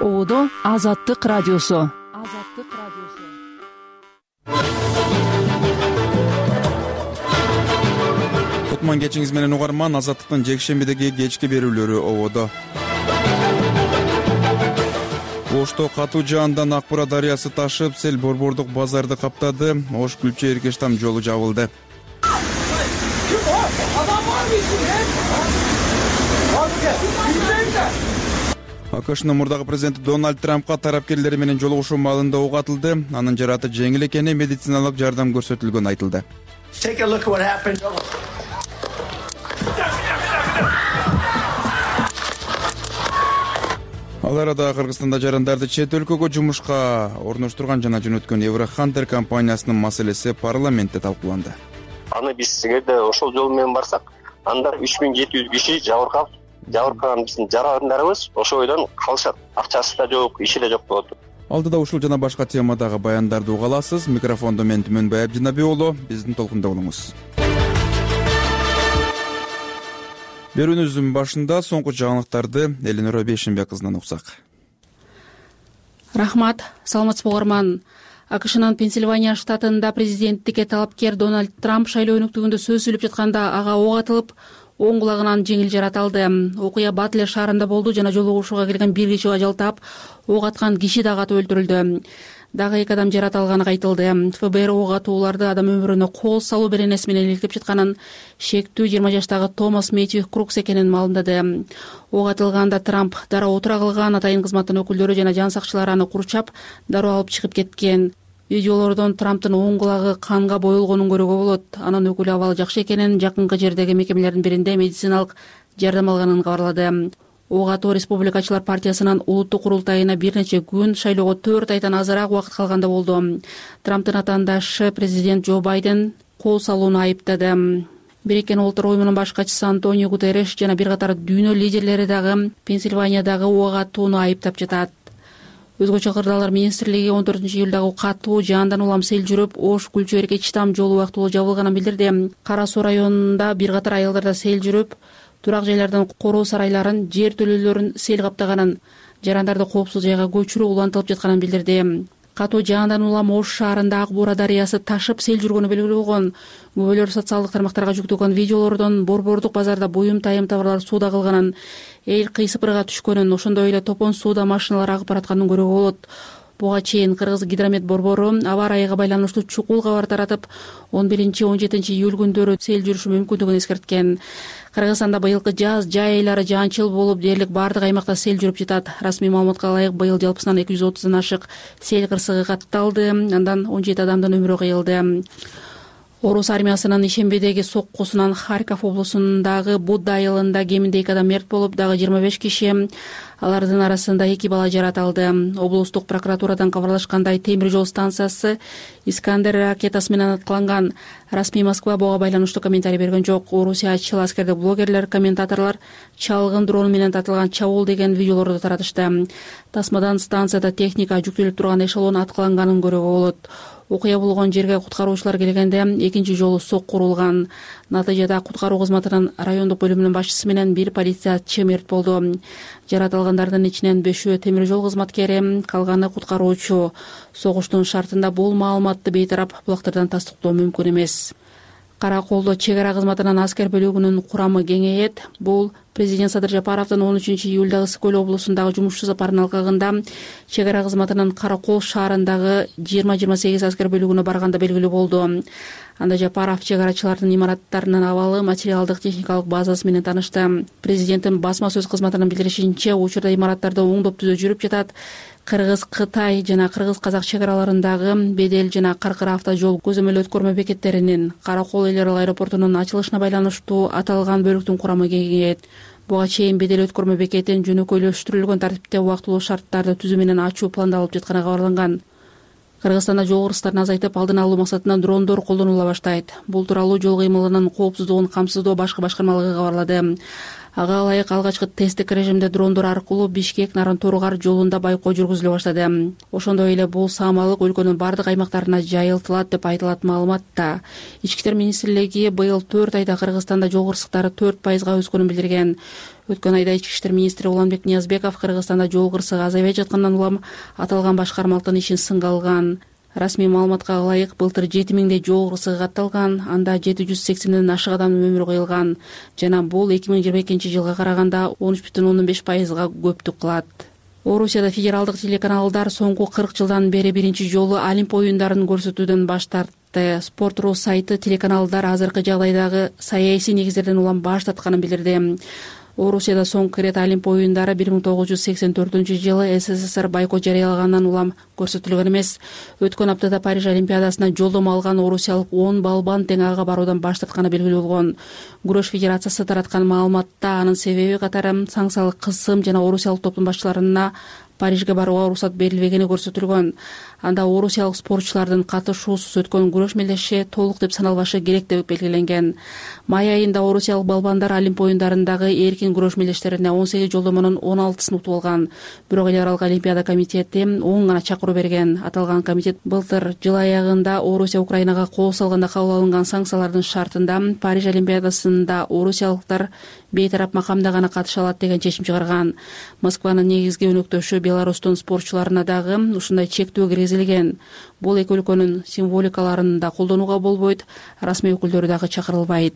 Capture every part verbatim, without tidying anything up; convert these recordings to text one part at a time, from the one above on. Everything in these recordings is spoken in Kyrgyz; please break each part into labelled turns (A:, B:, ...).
A: Оодо Азаттык радиосу. Азаттык радиосу.
B: Кутман кечиңиз менен угарман. Азаттыктын жекшембидеги кечки берүүлөрү Оодо. Ошто катуу жаандан Акбура дарыясы ташып, сел борбордук базарды каптады. Ош Күлчө Эркеш там жолу жабылды. АКШнын мурдагы президенти Дональд Трампка тарапкерлери менен жолугушуу маалында ок атылды. Анын жараты жеңил экени, медициналык жардам көрсөтүлгөнү айтылды. Ал арада Кыргызстанда жарандарды чет өлкөгө жумушка орноштурган жана жөнөткөн Еврохантер компаниясынын маселеси парламентте талкууланды.
C: Аны биз эгерде ошол жол менен барсак, анда үч миң жети жүз киши жабыркап, жабыркаган биздин жарандарыбыз ошол бойдон калышат. Акчасы да жок, иши да жок болот.
B: Алдыда ушул жана башка темадагы баяндарды уга аласыз. Микрофондо мен Түмөнбай Абдинабий уулу. Биздин толкунда болуңуз. Берүүнүздүн башында соңку жаңылыктарды Эленора Бейшенбек кызынан уксак.
D: Рахмат, саламатсызбы угарман. АКШнын Пенсильвания штатында президенттикке талапкер Дональд Трамп шайлоо өнүктүгүндө сөз сүйлөп жатканда ага ок атылып, оң кулагынан жеңил жараталды. Окуя Батлер шаарында болду жана жолугушууга келген бир киши ажал таап, ок аткан киши дагы атып өлтүрүлдү. Дагы эки адам жаратылганы айтылды. ФБР ок атууларды адам өмүрүнө кол салуу беренеси менен иликтеп жатканын, шектүү жыйырма жаштагы Томас Мэтью Крукс экенин маалымдады. Ок атылганда Трамп дароо отура калган, атайын кызматтын өкүлдөрү жана жан сакчылары аны курчап, дароо алып чыгып кеткен. Видеолордон Трамптын оң кулагы канга боелгонун көрүүгө болот. Анын өкүлү абалы жакшы экенин, жакынкы жердеги мекемелердин биринде медициналык жардам алганын кабарлады. Ок атуу Республикачылар партиясынын улуттук курултайына бир нече күн, шайлоого төрт айдан азыраак убакыт калганда болду. Трамптын атаандашы президент Джо Байден кол салууну айыптады. Бириккен Улуттар уюмунун баш катчысы Антонио Гутерреш жана бир катар дүйнө лидерлери дагы Пенсильваниядагы ок атууну айыптап жатат. Өзгөчө кырдаалар министрлиги он төртүнчү июлдагы катуу жаандан улам сел жүрүп, Ош Күлчө Эркеш там жолу убактылуу жабылганын билдирди. Кара Суу районунда бир катар айылдарда сел жүрүп, турак жайлардын короо сарайларын, жер төлөлөрүн сел каптаганын, жарандарды коопсуз жайга көчүрүү улантылып жатканын билдирди. Катуу жаандан улам Ош шаарында Акбура дарыясы ташып, сел жүргөнү белгилүү болгон. Күбөлөр социалдык тармактарга жүктөлгөн видеолордон борбордук базарда буюм тайым товарлар сууда калганын, эл кыйсыпырга түшкөнүн, ошондой эле топон сууда машиналар агып баратканын көрүүгө болот. Буга чейин Кыргыз гидромет борбору аба ырайыга байланыштуу чукул кабар таратып, он биринчи он жетинчи июль күндөрү сел жүрүшү мүмкүндүгүн эскерткен. Кыргызстанда быйылкы жаз жай айлары жаанчыл болуп, дээрлик баардык аймакта сел жүрүп жатат. Расмий маалыматка ылайык, быйыл жалпысынан эки жүз отуздан ашык сел кырсыгы катталды, андан он жети адамдын өмүрү кыйылды. Орус армиясынын ишембедеги соккусунан Харьков облусундагы Будда айылында кеминде эки адам мерт болуп, дагы жыйырма беш киши, алардын арасында эки бала жаратылды. Облустук прокуратурадан кабарлашкандай, темир жол станциясы Искандер ракетасы менен аткыланган. Расмий Москва буга байланыштуу комментарий берген жок. Орусиячыл аскердик блогерлер, комментаторлор чалгын дрон менен тартылган чабуул деген видеолорду таратышты. Тасмадан станцияда техника жүктөлүп турган эшелон аткыланганын көрүүгө болот. Окуя болгон жерге куткаруучулар келгенде экинчи жолу сокку урулган. Натыйжада куткаруу кызматынын райондук бөлүмүнүн башчысы менен бир полициячы мерт болду. Жаратылгандардын ичинен бешөө темир жол кызматкери, калганы куткаруучу. Согуштун шартында бул маалыматты бейтарап булактардан тастыктоо мүмкүн эмес. Кара колдо чек ара кызматынын аскер бөлүгүнүн курамы кеңейет. Бул президент Садыр Жапаровдун он үчүнчү июлдагы Ысык көл облусундагы жумушчу сапарынын алкагында чек ара кызматынын Кара кол шаарындагы жыйырма жыйырма сегиз аскер бөлүгүнө барганда белгилүү болду. Анда Жапаров чек арачылардын имараттарынын абалы, материалдык техникалык базасы менен таанышты. Президенттин басма сөз кызматынын билдиришинче, учурда имараттарды оңдоп түзө жүрүп жатат. Кыргыз-Кытай жана Кыргыз-Казак чек араларындагы Бедел жана Каркыра автожол көзөмөл өткөрмө бекеттеринин Кара кол эл аралык аэропортунун ачылышына байланыштуу аталган бөлүктүн курамы кеңейет. Буга чейин Бедел өткөрмө бекетин жөнөкөйлөштүрүлгөн тартипте убактылуу шарттарды түзүү менен ачуу пландалып жатканы кабарланган. Кыргызстанда жол кырсыктарын азайтып, алдын алуу максатында дрондор колдонула баштайт. Бул тууралуу жол кыймылынын коопсуздугун камсыздоо башкы башкармалыгы кабарлады. Ага ылайык алгачкы тесттик режимде дрондор аркылуу Бишкек Нарын-Торугар жолунда байкоо жүргүзүлө баштады. Ошондой эле бул саамалык өлкөнүн бардык аймактарына жайылтылат деп айтылат маалыматта. Ички иштер министрлиги быйыл төрт айда Кыргызстанда жол кырсыктары төрт пайызга өскөнүн билдирген. Өткөн айда ички иштер министри Уланбек Ниязбеков Кыргызстанда жол кырсыгы азайбай жаткандан улам аталган башкармалыктын ишин сынга алган. Расмий маалыматка ылайык, былтыр жети миңдей жол кырсыгы катталган, анда жети жүз сексенден ашык адамдын өмүрү кыйылган жана бул эки миң жыйырма экинчи жылга караганда он үч бүтүн ондон беш пайызга көптүк кылат. Орусияда федералдык телеканалдар соңку кырк жылдан бери биринчи жолу Олимп оюндарын көрсөтүүдөн баш тартты. Спорт.ру сайты телеканалдар азыркы жагдайдагы саясий негиздерден улам баш тартканын билдирди. Орусияда соңку ирет Олимп оюндары бир миң тогуз жүз сексен төртүнчү жылы СССР бойкот жарыялагандан улам көрсөтүлгөн эмес. Өткөн аптада Париж Олимпиадасына жолдомо алган орусиялык он балбан тең ага баруудан баш тартканы белгилүү болгон. Күрөш федерациясы тараткан маалыматта анын себеби катары санкциялык кысым жана орусиялык топтун башчыларына Парижге барууга уруксат берилбегени көрсөтүлгөн. Анда орусиялык спортчулардын катышуусуз өткөн күрөш мелдеши толук деп саналбашы керек деп белгиленген. Май айында орусиялык балбандар Олимп оюндарындагы эркин күрөш мелдештерине он сегиз жолдомонун он алтысын утуп алган. Бирок эл аралык олимпиада комитети он гана чакыруу берген. Аталган комитет былтыр жыл аягында Орусия Украинага кол салганда кабыл алынган санкциялардын шартында Париж олимпиадасында орусиялыктар бейтарап макамда гана катыша алат деген чечим чыгарган. Москванын негизги өнөктөшү Беларустун спортчуларына дагы ушундай чектөө киргизилген. Бул эки өлкөнүн символикаларын да колдонууга болбойт, расмий өкүлдөрү дагы чакырылбайт.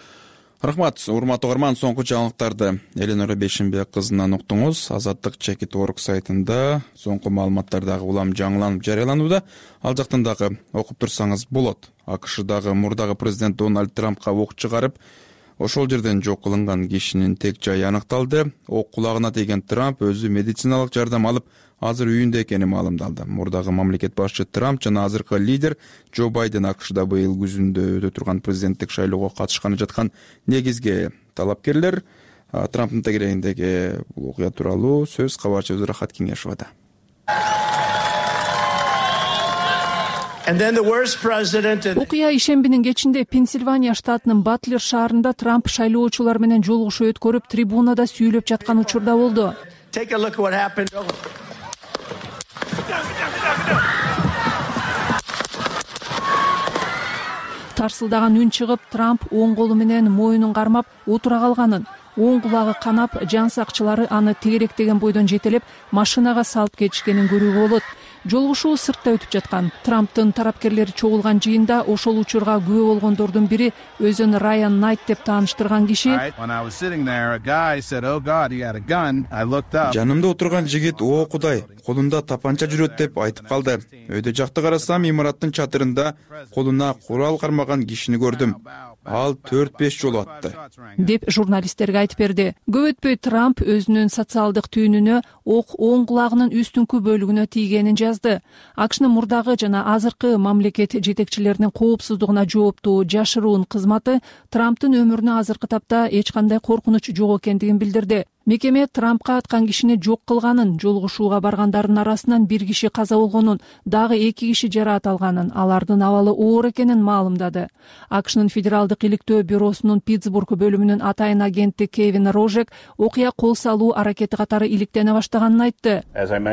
B: Рахмат, урматтуу угарман, соңку жаңылыктарды Эленора Бейшенбек кызынан уктуңуз. Азаттык чекит орг сайтында соңку маалыматтар дагы улам жаңыланып жарыяланууда. Ал жактан дагы окуп турсаңыз болот. АКШдагы мурдагы президент Дональд Трампка ок чыгарып, ошол жерден жок кылынган кишинин тек жайы аныкталды. Ок кулагына тийген Трамп өзү медициналык жардам алып, азыр үйүндө экени маалымдалды. Мурдагы мамлекет башчы Трамп жана азыркы лидер Джо Байден АКШда быйыл күзүндө өтө турган президенттик шайлоого катышканы жаткан негизги талапкерлер. Трамптын тегерегиндеги бул окуя тууралуу сөз кабарчыбыз Рахат Кеңешовада.
A: Окуя ишембинин кечинде Пенсильвания штатынын Батлер шаарында Трамп шайлоочулар менен жолугушуу өткөрүп, трибунада сүйлөп жаткан учурда болду. Тарсылдаган үн чыгып, Трамп оң колу менен моюнун кармап отура калганын, оң кулагы канап, жан сакчылары аны тегеректеген бойдон жетелеп, машинага салып кетишкенин көрүүгө болот. Жолугушуу сыртта өтүп жаткан. Трамптын тарапкерлери чогулган жыйында ошол учурга күбө болгондордун бири өзүн Райан Найт деп тааныштырган киши
B: жанымда отурган жигит о Кудай, колунда тапанча жүрөт деп айтып калды. Өйдө жакты карасам, имараттын чатырында колуна курал кармаган кишини көрдүм. Ал төрт беш жолу атты
A: деп журналисттерге айтып берди. Көп өтпөй Трамп өзүнүн социалдык түйүнүнө ок оң кулагынын үстүнкү бөлүгүнө тийгенин жазды. АКШнын мурдагы жана азыркы мамлекет жетекчилеринин коопсуздугуна жооптуу жашыруун кызматы Трамптын өмүрүнө азыркы тапта эч кандай коркунуч жок экендигин билдирди. Мекеме Трампка аткан кишини жок кылганын, жолугушууга баргандардын арасынан бир киши каза болгонун, дагы эки киши жараат алганын, алардын абалы оор экенин маалымдады. АКШнын федералдык иликтөө бюросунун Питтсбург бөлүмүнүн атайын агенти Кевин Рожек окуя кол салуу аракети катары иликтене баштаганын айтты.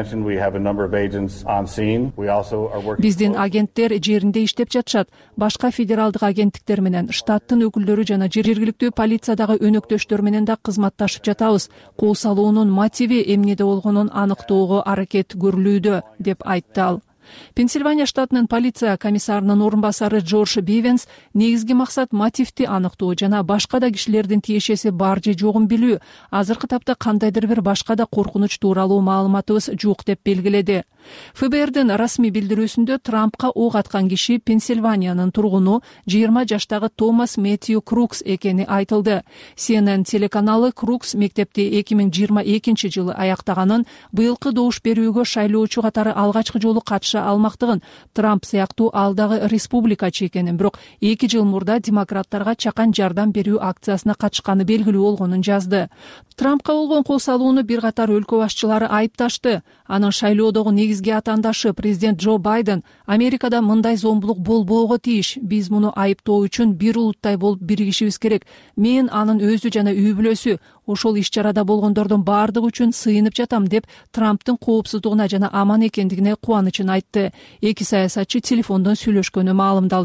A: Биздин агенттер жеринде иштеп жатышат. Башка федералдык агенттиктер менен, штаттын өкүлдөрү жана жергиликтүү полициядагы өнөктөштөр менен да кызматташып жатабыз. Кол салуунун мотиви эмнеде болгонун аныктоого аракет көрүлүүдө, деп айтты ал. Пенсильвания штатынын полиция комиссарынын орун басары Джордж Бивенс негизги максат мотивти аныктоо жана башка да кишилердин тиешеси бар же жогун билүү. Азыркы тапта кандайдыр бир башка да коркунуч тууралуу маалыматыбыз жок деп белгиледи. ФБРдин расмий билдирүүсүндө Трампка ок аткан киши Пенсильваниянын тургуну жыйырма жаштагы Томас Мэтью Крукс экени айтылды. Си Эн Эн телеканалы Крукс мектепти эки миң жыйырма экинчи жылы аяктаганын, быйылкы добуш берүүгө шайлоочу катары алгачкы жолу катыша алмактыгын, Трамп сыяктуу ал дагы республикачы экенин, бирок эки жыл мурда демократтарга чакан жардам берүү акциясына катышканы белгилүү болгонун жазды. Трампка болгон кол салууну бир катар өлкө башчылары айыпташты. Анын шайлоодогу негизги атаандашы президент Джо Байден Америкада мындай зомбулук болбоого тийиш. Биз муну айыптоо үчүн бир улуттай болуп биригишибиз керек. Мен анын өзү жана үй бүлөсү, ошол иш чарада болгондордун баардыгы үчүн сыйынып жатам деп Трамптын коопсуздугуна жана аман экендигине кубанычын айтты. Эки саясатчы телефондон сүйлөшкөнү маалымдалды.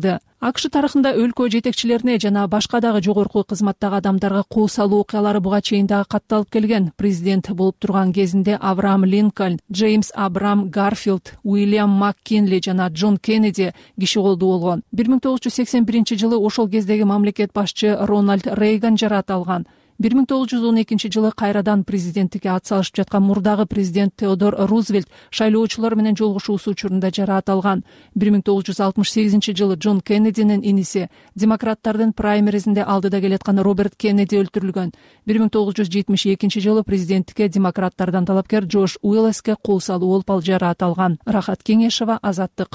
A: акш тарыхында өлкө жетекчилерине жана башка дагы жогорку кызматтагы адамдарга кол салуу окуялары буга чейин дагы катталып келген. Президент болуп турган кезинде Авраам Линкольн, Джеймс Абрам Гарфилд, Уильям Маккинли жана Джон Кеннеди киши колдуу болгон. бир миң тогуз жүз сексен биринчи жылы ошол кездеги мамлекет башчы Рональд Рейган жаратылган. бир миң тогуз жүз он экинчи жылы кайрадан президенттикке ат салышып жаткан мурдагы президент Теодор Рузвельт шайлоочулар менен жолугушуусу учурунда жаратылган. бир миң тогуз жүз алтымыш сегизинчи жылы Джон Кеннединин иниси, демократтардын праймеризинде алдыда келаткан Роберт Кеннеди өлтүрүлгөн. бир миң тогуз жүз жетимиш экинчи жылы президенттикке демократтардан талапкер Джордж Уиллеске кол салуу болуп ал жаратылган. Рахат Кеңешева, Азаттык.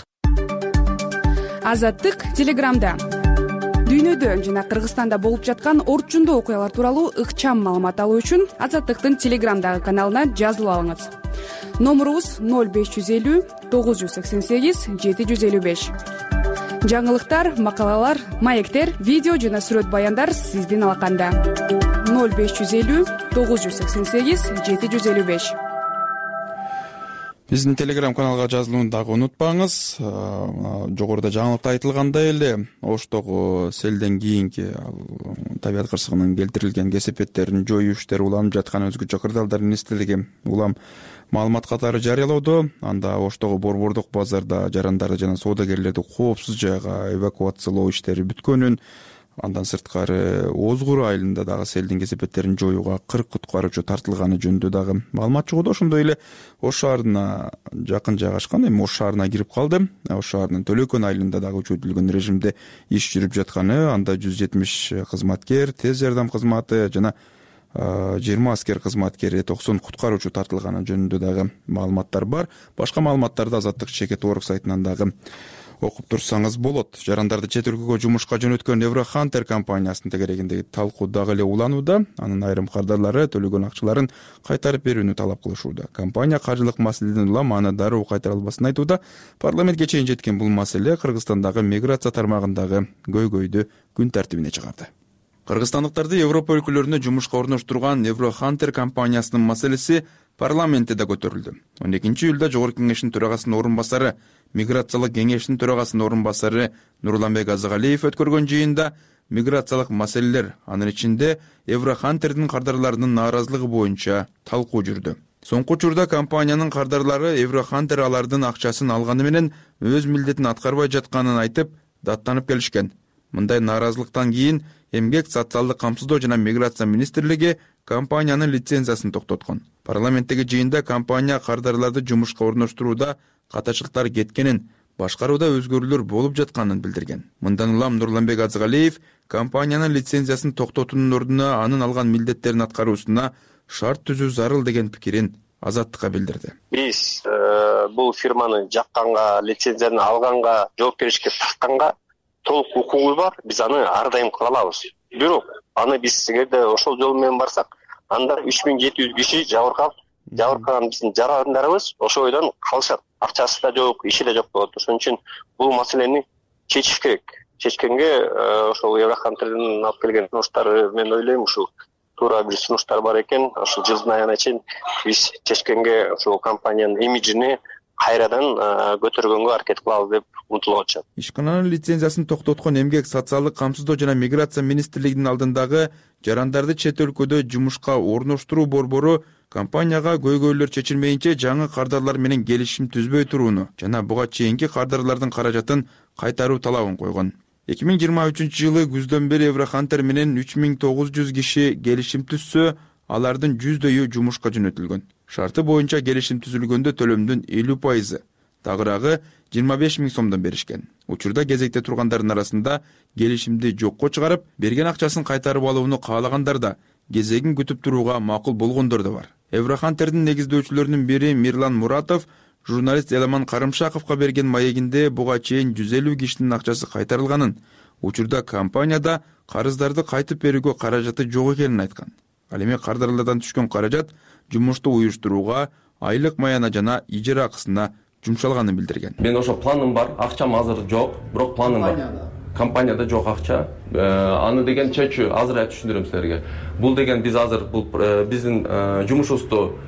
E: Азаттык телеграмда дүйнөдө жана Кыргызстанда болуп жаткан орчундуу окуялар тууралуу ыкчам маалымат алуу үчүн Азаттыктын телеграмдагы каналына жазылып алыңыз. Номурубуз ноль беш жүз элүү тогуз жүз сексен сегиз жети жүз элүү беш. Жаңылыктар, макалалар, маектер, видео жана сүрөт баяндар сиздин алаканда. ноль беш жүз элүү тогуз жүз сексен сегиз жети жүз элүү беш.
B: Биздин телеграм каналга жазылууну дагы унутпаңыз. Жогоруда жаңылыкта айтылгандай эле Оштогу селден кийинки табият кырсыгынын келтирилген кесепеттерин жоюу иштери уланып жаткан өзгөчө кырдаалдар министрлиги улам маалымат катары жарыялоодо. Анда Оштогу борбордук базарда жарандарды жана соодагерлерди коопсуз жайга эвакуациялоо иштери бүткөнүн, андан сырткары Озгур айылында дагы селдин кесепеттерин жоюуга кырк куткаруучу тартылганы жөнүндө дагы маалымат чыгууда. Ошондой эле Ош шаарына жакын жайгашкан, эми Ош шаарына кирип калды. Ош шаарынын Төлөкөн айылында дагы күчөтүлгөн режимде иш жүрүп жатканы, анда жүз жетимиш кызматкер, тез жардам кызматы жана жыйырма аскер кызматкери, токсон куткаруучу тартылганы жөнүндө дагы маалыматтар бар. Башка маалыматтарды Азаттык чекит орг сайтынан дагы окуп турсаңыз болот. Жарандарды чет өлкөгө жумушка жөнөткөн Еврохантер компаниясынын тегерегиндеги талкуу дагы эле уланууда. Анын айрым кардарлары төлөгөн акчаларын кайтарып берүүнү талап кылышууда. Компания каржылык маселеден улам аны дароо кайтара албасын айтууда. Парламентке чейин жеткен бул маселе Кыргызстандагы миграция тармагындагы көйгөйдү күн тартибине чыгарды. Кыргызстандыктарды Европа өлкөлөрүнө жумушка орноштурган Еврохантер компаниясынын маселеси парламентте да көтөрүлдү. он экинчи июлда Жогорку кеңештин төрагасынын орун басары, миграциялык кеңештин төрагасынын орун басары Нурланбек Азыгалиев өткөргөн жыйында миграциялык маселелер, анын ичинде Еврохантердин кардарларынын нааразылыгы боюнча талкуу жүрдү. Соңку учурда компаниянын кардарлары Еврохантер алардын акчасын алганы менен өз милдетин аткарбай жатканын айтып, даттанып келишкен. Мындай нааразылыктан кийин Эмгек, социалдык камсыздоо жана миграция министрлиги компаниянын лицензиясын токтоткон. Парламенттеги жыйында компания кардарларды жумушка орноштурууда катачылыктар кеткенин, башкарууда өзгөрүүлөр болуп жатканын билдирген. Мындан улам Нурланбек Азыгалиев компаниянын лицензиясын токтотуунун ордуна анын алган милдеттерин аткаруусуна шарт түзүү зарыл деген пикирин Азаттыкка билдирди.
C: Биз бул фирманы жакканга, лицензияны алганга, жоопкерчиликке тартканга толук укугу бар. Биз аны ар дайым кыла алабыз. Бирок аны биз эгерде ошол жол менен барсак, анда үч миң жети жүз киши жабыркап, жабыркаган биздин жарандарыбыз ошол бойдон калышат. Акчасы да жок, иши да жок болот. Ошон үчүн бул маселени чечиш керек. Чечкенге ошол Еврохантердин алып келген сунуштары, мен ойлойм, ушул туура бир сунуштар бар экен. Ошол жылдын аягына чейин биз чечкенге ошол компаниянын имиджини кайрадан көтөргөнгө аракет кылабыз деп умтулуп атышат.
B: Ишкананын лицензиясын токтоткон Эмгек, социалдык камсыздоо жана миграция министрлигинин алдындагы жарандарды чет өлкөдө жумушка орноштуруу борбору компанияга көйгөйлөр чечилмейинче жаңы кардарлар менен келишим түзбөй турууну жана буга чейинки кардарлардын каражатын кайтаруу талабын койгон. эки миң жыйырма үчүнчү жылы күздөн бери Еврохантер менен үч миң тогуз жүз киши келишим түзсө, алардын жүздөйү жумушка жөнөтүлгөн. Шарты боюнча келишим түзүлгөндө төлөмдүн элүү пайызы, тагыраагы жыйырма беш миң сомдон беришкен. Учурда кезекте тургандардын арасында келишимди жокко чыгарып, берген акчасын кайтарып алууну каалагандар да, кезегин күтүп турууга макул болгондор да бар. Еврохантердин негиздөөчүлөрүнүн бири Мирлан Муратов журналист Эламан Карымшаковго берген маегинде буга чейин жүз элүү кишинин акчасы кайтарылганын, учурда компанияда карыздарды кайтып берүүгө каражаты жок экенин айткан. Ал эми кардарлардан түшкөн каражат жумушту уюштурууга, айлык маяна жана ижара акысына жумшалганын билдирген.
F: Мен ошо планым бар, акчам азыр жок, бирок планым бар. Компанияда жок акча. Аны деген чечүү азыр айтып түшүндүрөм силерге. Бул деген биз азыр бул биздин жумушубузду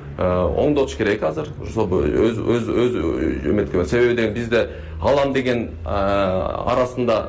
F: оңдотуш керек азыр. Ошол өз өз өз эметке. Себеби деген бизде алам деген арасында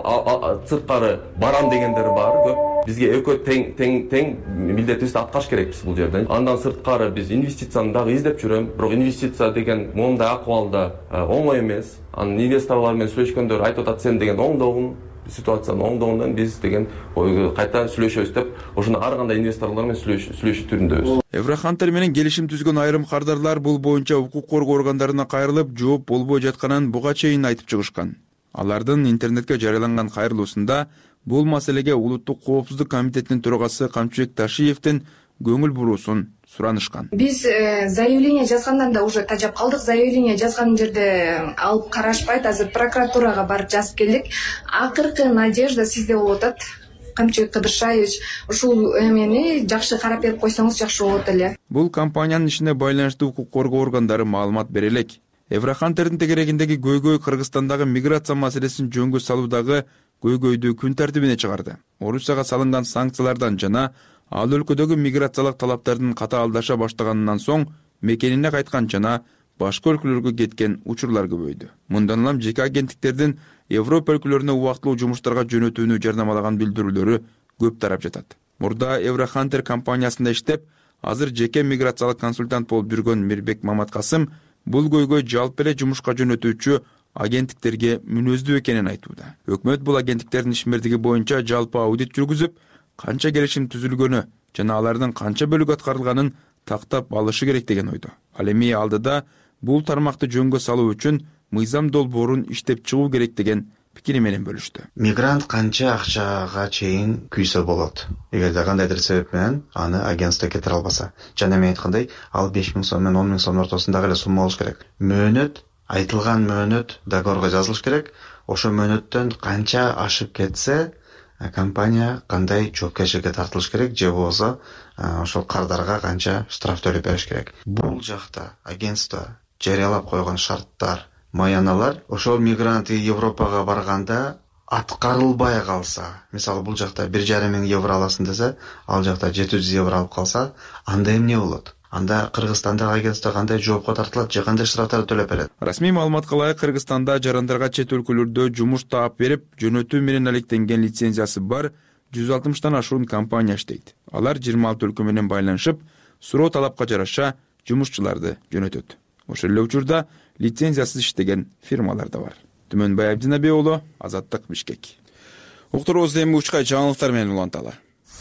F: ал сырткары барам дегендер бар көп. Бизге экөө тең тең тең милдетибизди аткарыш керекпиз бул жерде. Андан сырткары биз инвестицияны дагы издеп жүрөм. Бирок инвестиция деген моундай акыбалда оңой эмес. Анын инвесторлор менен сүйлөшкөндөр айтып атат, сен деген оңдогун ситуацияны оңдогондон биз деген кайта сүйлөшөбүз деп, ошондо ар кандай инвесторлор менен сүйлөшүү түрүндөбүз.
B: Еврохантер менен келишим түзгөн айрым кардарлар бул боюнча укук коргоо органдарына кайрылып, жооп болбой жатканын буга чейин айтып чыгышкан. Алардын интернетке жарыяланган кайрылуусунда бул маселеге Улуттук коопсуздук комитетинин төрагасы Камчыбек Ташиевдин көңүл буруусун суранышкан.
G: Биз заявление жазгандан да уже тажап калдык. Заявление жазган жерде алып карашпайт. Азыр прокуратурага барып жазып келдик. Акыркы надежда сизде болуп атат. Камчыбек Кыдыршаевич, ушул эмени жакшы карап берип койсоңуз жакшы болот эле.
B: Бул компаниянын ишине байланыштуу укук коргоо органдары маалымат бере элек. Еврохантердин тегерегиндеги көйгөй Кыргызстандагы миграция маселесин жөнгө салуудагы көйгөйдү күн тартибине чыгарды. Орусияга салынган санкциялардан жана ал өлкөдөгү миграциялык талаптардын катаалдаша баштаганынан соң мекенине кайткан жана башка өлкөлөргө кеткен учурлар көбөйдү. Мындан улам жеке агенттиктердин Европа өлкөлөрүнө убактылуу жумуштарга жөнөтүүнү жарнамалаган билдирүүлөрү көп тарап жатат. Мурда Еврохантер компаниясында иштеп, азыр жеке миграциялык консультант болуп жүргөн Мирбек Маматкасым бул көйгөй жалпы эле жумушка жөнөтүүчү агенттиктерге мүнөздүү экенин айтууда. Өкмөт бул агенттиктердин ишмердиги боюнча жалпы аудит жүргүзүп, канча келишим түзүлгөнү жана алардын канча бөлүгү аткарылганын тактап алышы керек деген ойдо. Ал эми алдыда бул тармакты жөнгө салуу үчүн мыйзам долбоорун иштеп чыгуу керек деген пикири менен бөлүштү.
H: Мигрант канча акчага чейин күйсө болот. Эгерде кандайдыр себеп менен аны агентство кетире албаса, жана мен айткандай, ал беш миң сом менен он миң сомдун ортосундагы эле сумма болуш керек. Мөөнөт, айтылган мөөнөт договорго жазылыш керек. Ошо мөөнөттөн канча ашып кетсе, компания кандай жоопкерчиликке тартылыш керек, же болбосо ошол кардарга канча штраф төлөп бериш керек. Бул жакта агентство жарыялап койгон шарттар, маяналар ошол мигрант Европага барганда аткарылбай калса, мисалы бул жакта бир жарым миң евро аласың десе, ал жакта жети жүз евро алып калса, анда эмне болот? Анда Кыргызстандагы агентство кандай жоопко тартылат, же кандай штрафтар төлөп берет?
B: Расмий маалыматка ылайык Кыргызстанда жарандарга чет өлкөлөрдө жумуш таап берип, жөнөтүү менен алектенген лицензиясы бар жүз алтымыштан ашуун компания иштейт. Алар жыйырма алты өлкө менен байланышып, суроо талапка жараша жумушчуларды жөнөтөт. Ошол эле учурда лицензиясыз иштеген фирмалар да бар. Түмөнбай Абдинабек уулу, Азаттык, Бишкек. Уктуруубузду эми учкай жаңылыктар менен уланталы.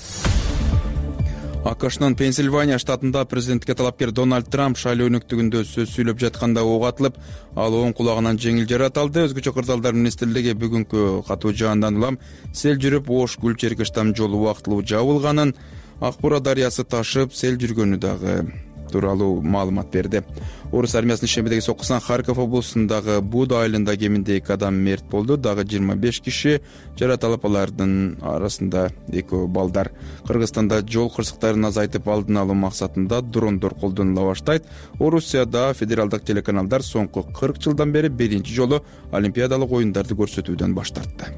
B: АКШнын Пенсильвания штатында президентке талапкер Дональд Трамп шайлоо өнөктүгүндө сөз сүйлөп жатканда ок атылып, ал оң кулагынан жеңил жарат алды. Өзгөчө кырдаалдар министрлиги бүгүнкү катуу жаандан улам сел жүрүп, Ош Гүл Черкештам жолу убактылуу жабылганын, Акбура дарыясы ташып, сел жүргөнү дагы тууралуу маалымат берди. Орус армиясынын ишембидеги соккусунан Харьков облусундагы Буда айылында кеминде эки адам мерт болду, дагы жыйырма беш киши жарат алып, алардын арасында экөө балдар. Кыргызстанда жол кырсыктарын азайтып алдын алуу максатында дрондор колдонула баштайт. Орусияда федералдык телеканалдар соңку кырк жылдан бери биринчи жолу олимпиадалык оюндарды көрсөтүүдөн баш тартты.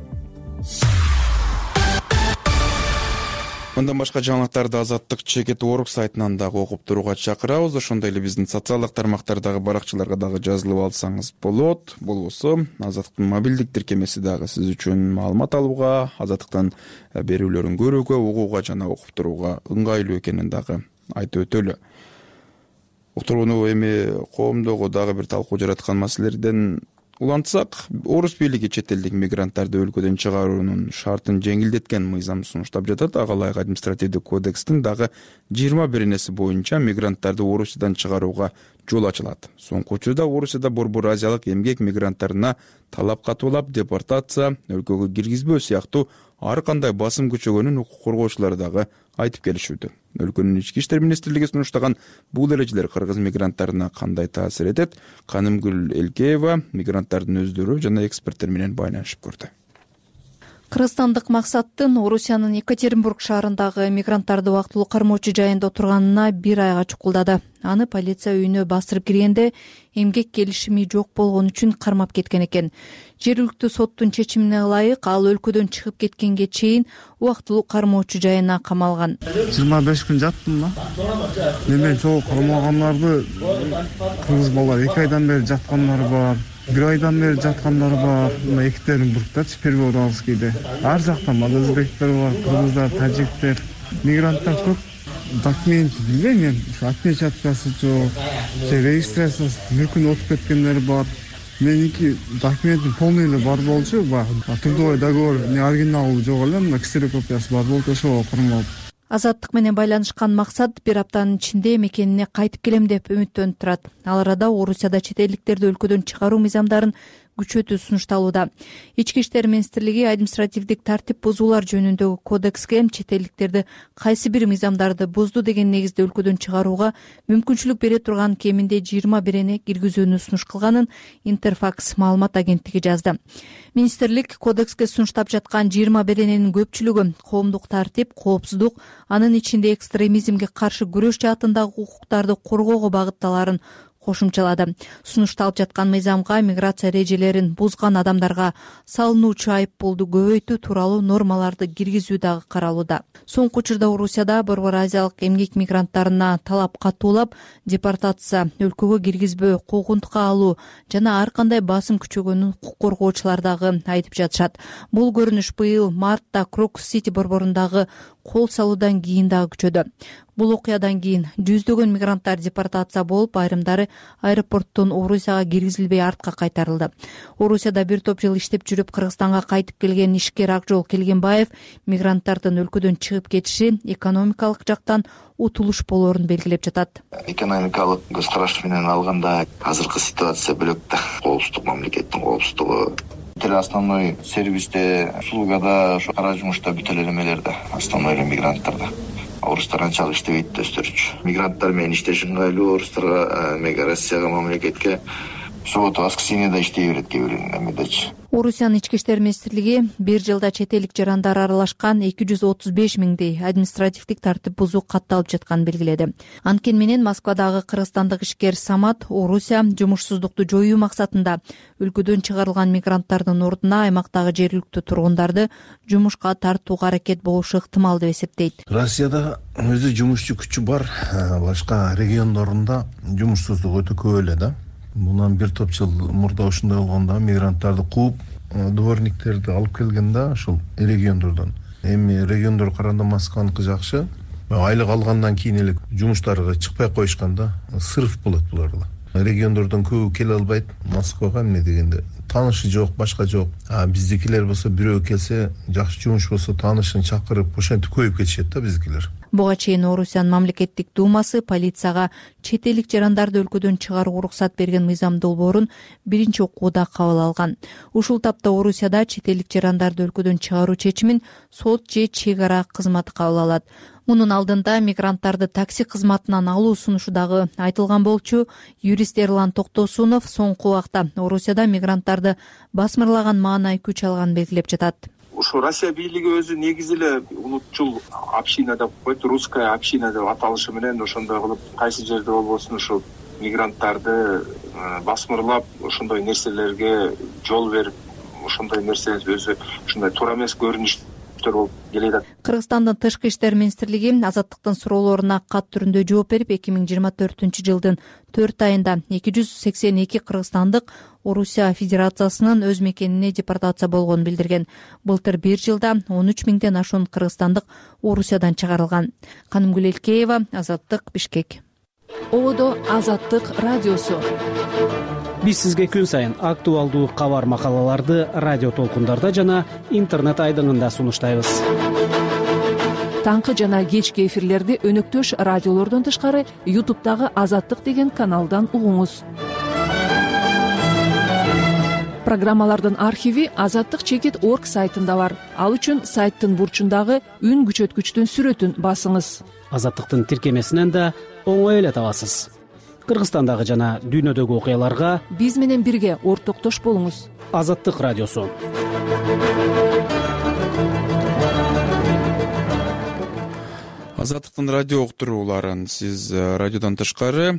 B: Мындан башка жаңылыктарды Азаттык чекит орг сайтынан дагы окуп турууга чакырабыз. Ошондой эле биздин социалдык тармактардагы баракчаларга дагы жазылып алсаңыз болот. Болбосо Азаттыктын мобилдик тиркемеси дагы сиз үчүн маалымат алууга, Азаттыктын берүүлөрүн көрүүгө, угууга жана окуп турууга ыңгайлуу экенин дагы айтып өтөлү. Уктурууну эми коомдогу дагы бир талкуу жараткан маселелерден улантсак, Орус бийлиги чет элдик мигранттарды өлкөдөн чыгаруунун шартын жеңилдеткен мыйзам сунуштап жатат. Ага ылайык административдик кодекстин дагы жыйырма биринеси боюнча мигранттарды Орусиядан чыгарууга жол ачылат. Соңку учурда Орусияда Борбор Азиялык эмгек мигранттарына талап катуулап, депортация, өлкөгө киргизбөө сыяктуу ар кандай басым күчөгөнүн укук коргоочулары дагы айтып келишүүдө. Өлкөнүн ички иштер министрлиги сунуштаган бул эрежелер кыргыз мигранттарына кандай таасир этет? Канымгүл Элкеева мигранттардын өздөрү жана эксперттер менен байланышып көрдү.
A: кыргызстандык максаттын Орусиянын Екатеринбург шаарындагы мигранттарды убактылуу кармоочу жайында отурганына бир айга чукулдады. Аны полиция үйүнө басырып киргенде эмгек келишими жок болгон үчүн кармап кеткен экен. Жергиликтүү соттун чечимине ылайык ал өлкөдөн чыгып кеткенге чейин убактылуу кармоочу жайына камалган.
I: жыйырма беш күн жаттым да. Мен чогуу кармалгандарды кыргыз балдар эки айдан бери жаткандары бар. Бир айдан бери жаткандары бар. Мына Екатеринбургдачы Первоуральскийде. Ар жактан бар, өзбектер бар, кыргыздар, тажиктер, мигранттар көп. Документ билбейм мен, отпечаткасы жок, регистрациясы мүмкүн отуп кеткендер бар. Меники документим полный эле бар болчу, баягы трудовой договор не оригиналу жок эле, мына ксерокопиясы бар болчу, ошого кармалып.
A: Азаттык менен байланышкан максат бир аптанын ичинде мекенине кайтып келем деп үмүттөнүп турат. Ал арада Орусияда чет элдиктерди өлкөдөн чыгаруу мыйзамдарын күчөтүү сунушталууда. Ички иштер министрлиги административдик тартип бузуулар жөнүндөгү кодекске чет элдиктерди кайсы бир мыйзамдарды бузду деген негизде өлкөдөн чыгарууга мүмкүнчүлүк бере турган кеминде жыйырма бирене киргизүүнү сунуш кылганын Интерфакс маалымат агенттиги жазды. Министрлик кодекске сунуштап жаткан жыйырма берененин көпчүлүгү коомдук тартип, коопсуздук, анын ичинде экстремизмге каршы күрөш жаатындагы укуктарды коргоого багытталарын кошумчалады. Сунушталып жаткан мыйзамга миграция эрежелерин бузган адамдарга салынуучу айып пулду көбөйтүү тууралуу нормаларды киргизүү дагы каралууда. Соңку учурда Орусияда Борбор Азиялык эмгек мигранттарына талап катуулап, депортация, өлкөгө киргизбөө, куугунтукка алуу жана ар кандай басым күчөгөнүн укук коргоочулар дагы айтып жатышат. Бул көрүнүш быйыл мартта Крокус-Сити борборундагы кол салуудан кийин дагы күчөдү. Бул окуядан кийин жүздөгөн мигранттар депортация болуп, айрымдары аэропорттон Орусияга киргизилбей артка кайтарылды. Орусияда бир топ жыл иштеп жүрүп Кыргызстанга кайтып келген ишкер Акжол Келгенбаев мигранттардын өлкөдөн чыгып кетиши экономикалык жактан утулуш болоорун белгилеп жатат.
J: Экономикалык көз караш менен алганда азыркы ситуация бөлөк да. Коопсуздук, мамлекеттин коопсуздугу, основной сервисте, услугада, кара жумушта бүт эле немелерде, основной мигранттарда. Орустар анчалык иштебейт өстөрчү. Мигранттар менен иштеш ыңгайлуу, орустарга, Россияга, мамлекетке суббота, воскресеньеда иштей берет кээ бир эмедечи.
A: Орусиянын ички иштер министрлиги бир жылда чет элдик жарандар аралашкан эки жүз отуз беш миңдей административдик тартип бузуу катталып жатканын белгиледи. Анткени менен Москвадагы кыргызстандык ишкер Самат Орусия жумушсуздукту жоюу максатында өлкөдөн чыгарылган мигранттардын ордуна аймактагы жергиликтүү тургундарды жумушка тартууга аракет болушу ыктымал деп эсептейт.
K: Россияда өзү жумушчу күчү бар, башка региондорунда жумушсуздук өтө көп эле да. Мундан бир топ жыл мурда ушундай болгондо мигранттарды кууп, дворниктерди алып келген да ушул региондордон. Эми региондор караганда Москваныкы жакшы. Айлык алгандан кийин эле жумуштарга чыкпай коюшкан да, сырыф болот буларда. Региондордон көбү келе албайт Москвага, эмне дегенде таанышы жок, башка жок. А биздикилер болсо бирөө келсе, жакшы жумуш болсо таанышын чакырып, ошентип көйүп кетишет да биздикилер.
A: Буга чейин Орусиянын мамлекеттик думасы полицияга чет элдик жарандарды өлкөдөн чыгарууга уруксат берген мыйзам долбоорун биринчи окууда кабыл алган. Ушул тапта Орусияда чет элдик жарандарды өлкөдөн чыгаруу чечимин сот же чек ара кызматы кабыл алат. Мунун алдында мигранттарды такси кызматынан алуу сунушу дагы айтылган болчу. Юрист Эрлан Токтосунов соңку убакта Орусияда мигранттарды басмырлаган маанай күч алганын белгилеп жатат.
L: Ушу Россия бийлиги өзү негизи эле улутчул община деп коет, русская община деп аталышы менен ошондой кылып кайсы жерде болбосун ушу мигранттарды басмырлап, ошондой нерселерге жол берип, ошондой нерсе өзү ушундай туура эмес көрүнүштөр болуп келет.
A: Кыргызстандын тышкы иштер министрлиги Азаттыктын суроолоруна кат түрүндө жооп берип, эки миң жыйырма төртүнчү жылдын төрт айында эки жүз сексен эки кыргызстандык Орусия Федерациясынын өз мекенине депортация болгонун билдирген. Былтыр бир жылда он үч миңден ашуун кыргызстандык Орусиядан чыгарылган. Канымгүл Элкеева, Азаттык, Бишкек.
M: Ободо Азаттык радиосу. Биз сизге күн сайын актуалдуу кабар макалаларды радио толкундарда жана интернет айдыңында сунуштайбыз. Таңкы жана кечки эфирлерди өнөктөш радиолордон тышкары ютубтагы Азаттык деген каналдан угуңуз. Программалардын архиви азаттык чекит точка орг сайтында бар. Ал үчүн сайттын бурчундагы үн күчөткүчтүн сүрөтүн басыңыз. Азаттыктын тиркемесинен да оңой эле табасыз. Кыргызстандагы жана дүйнөдөгү окуяларга биз менен бирге ортоктош болуңуз. Азаттык радиосу.
B: Азаттыктын радио уктурууларын сиз радиодон тышкары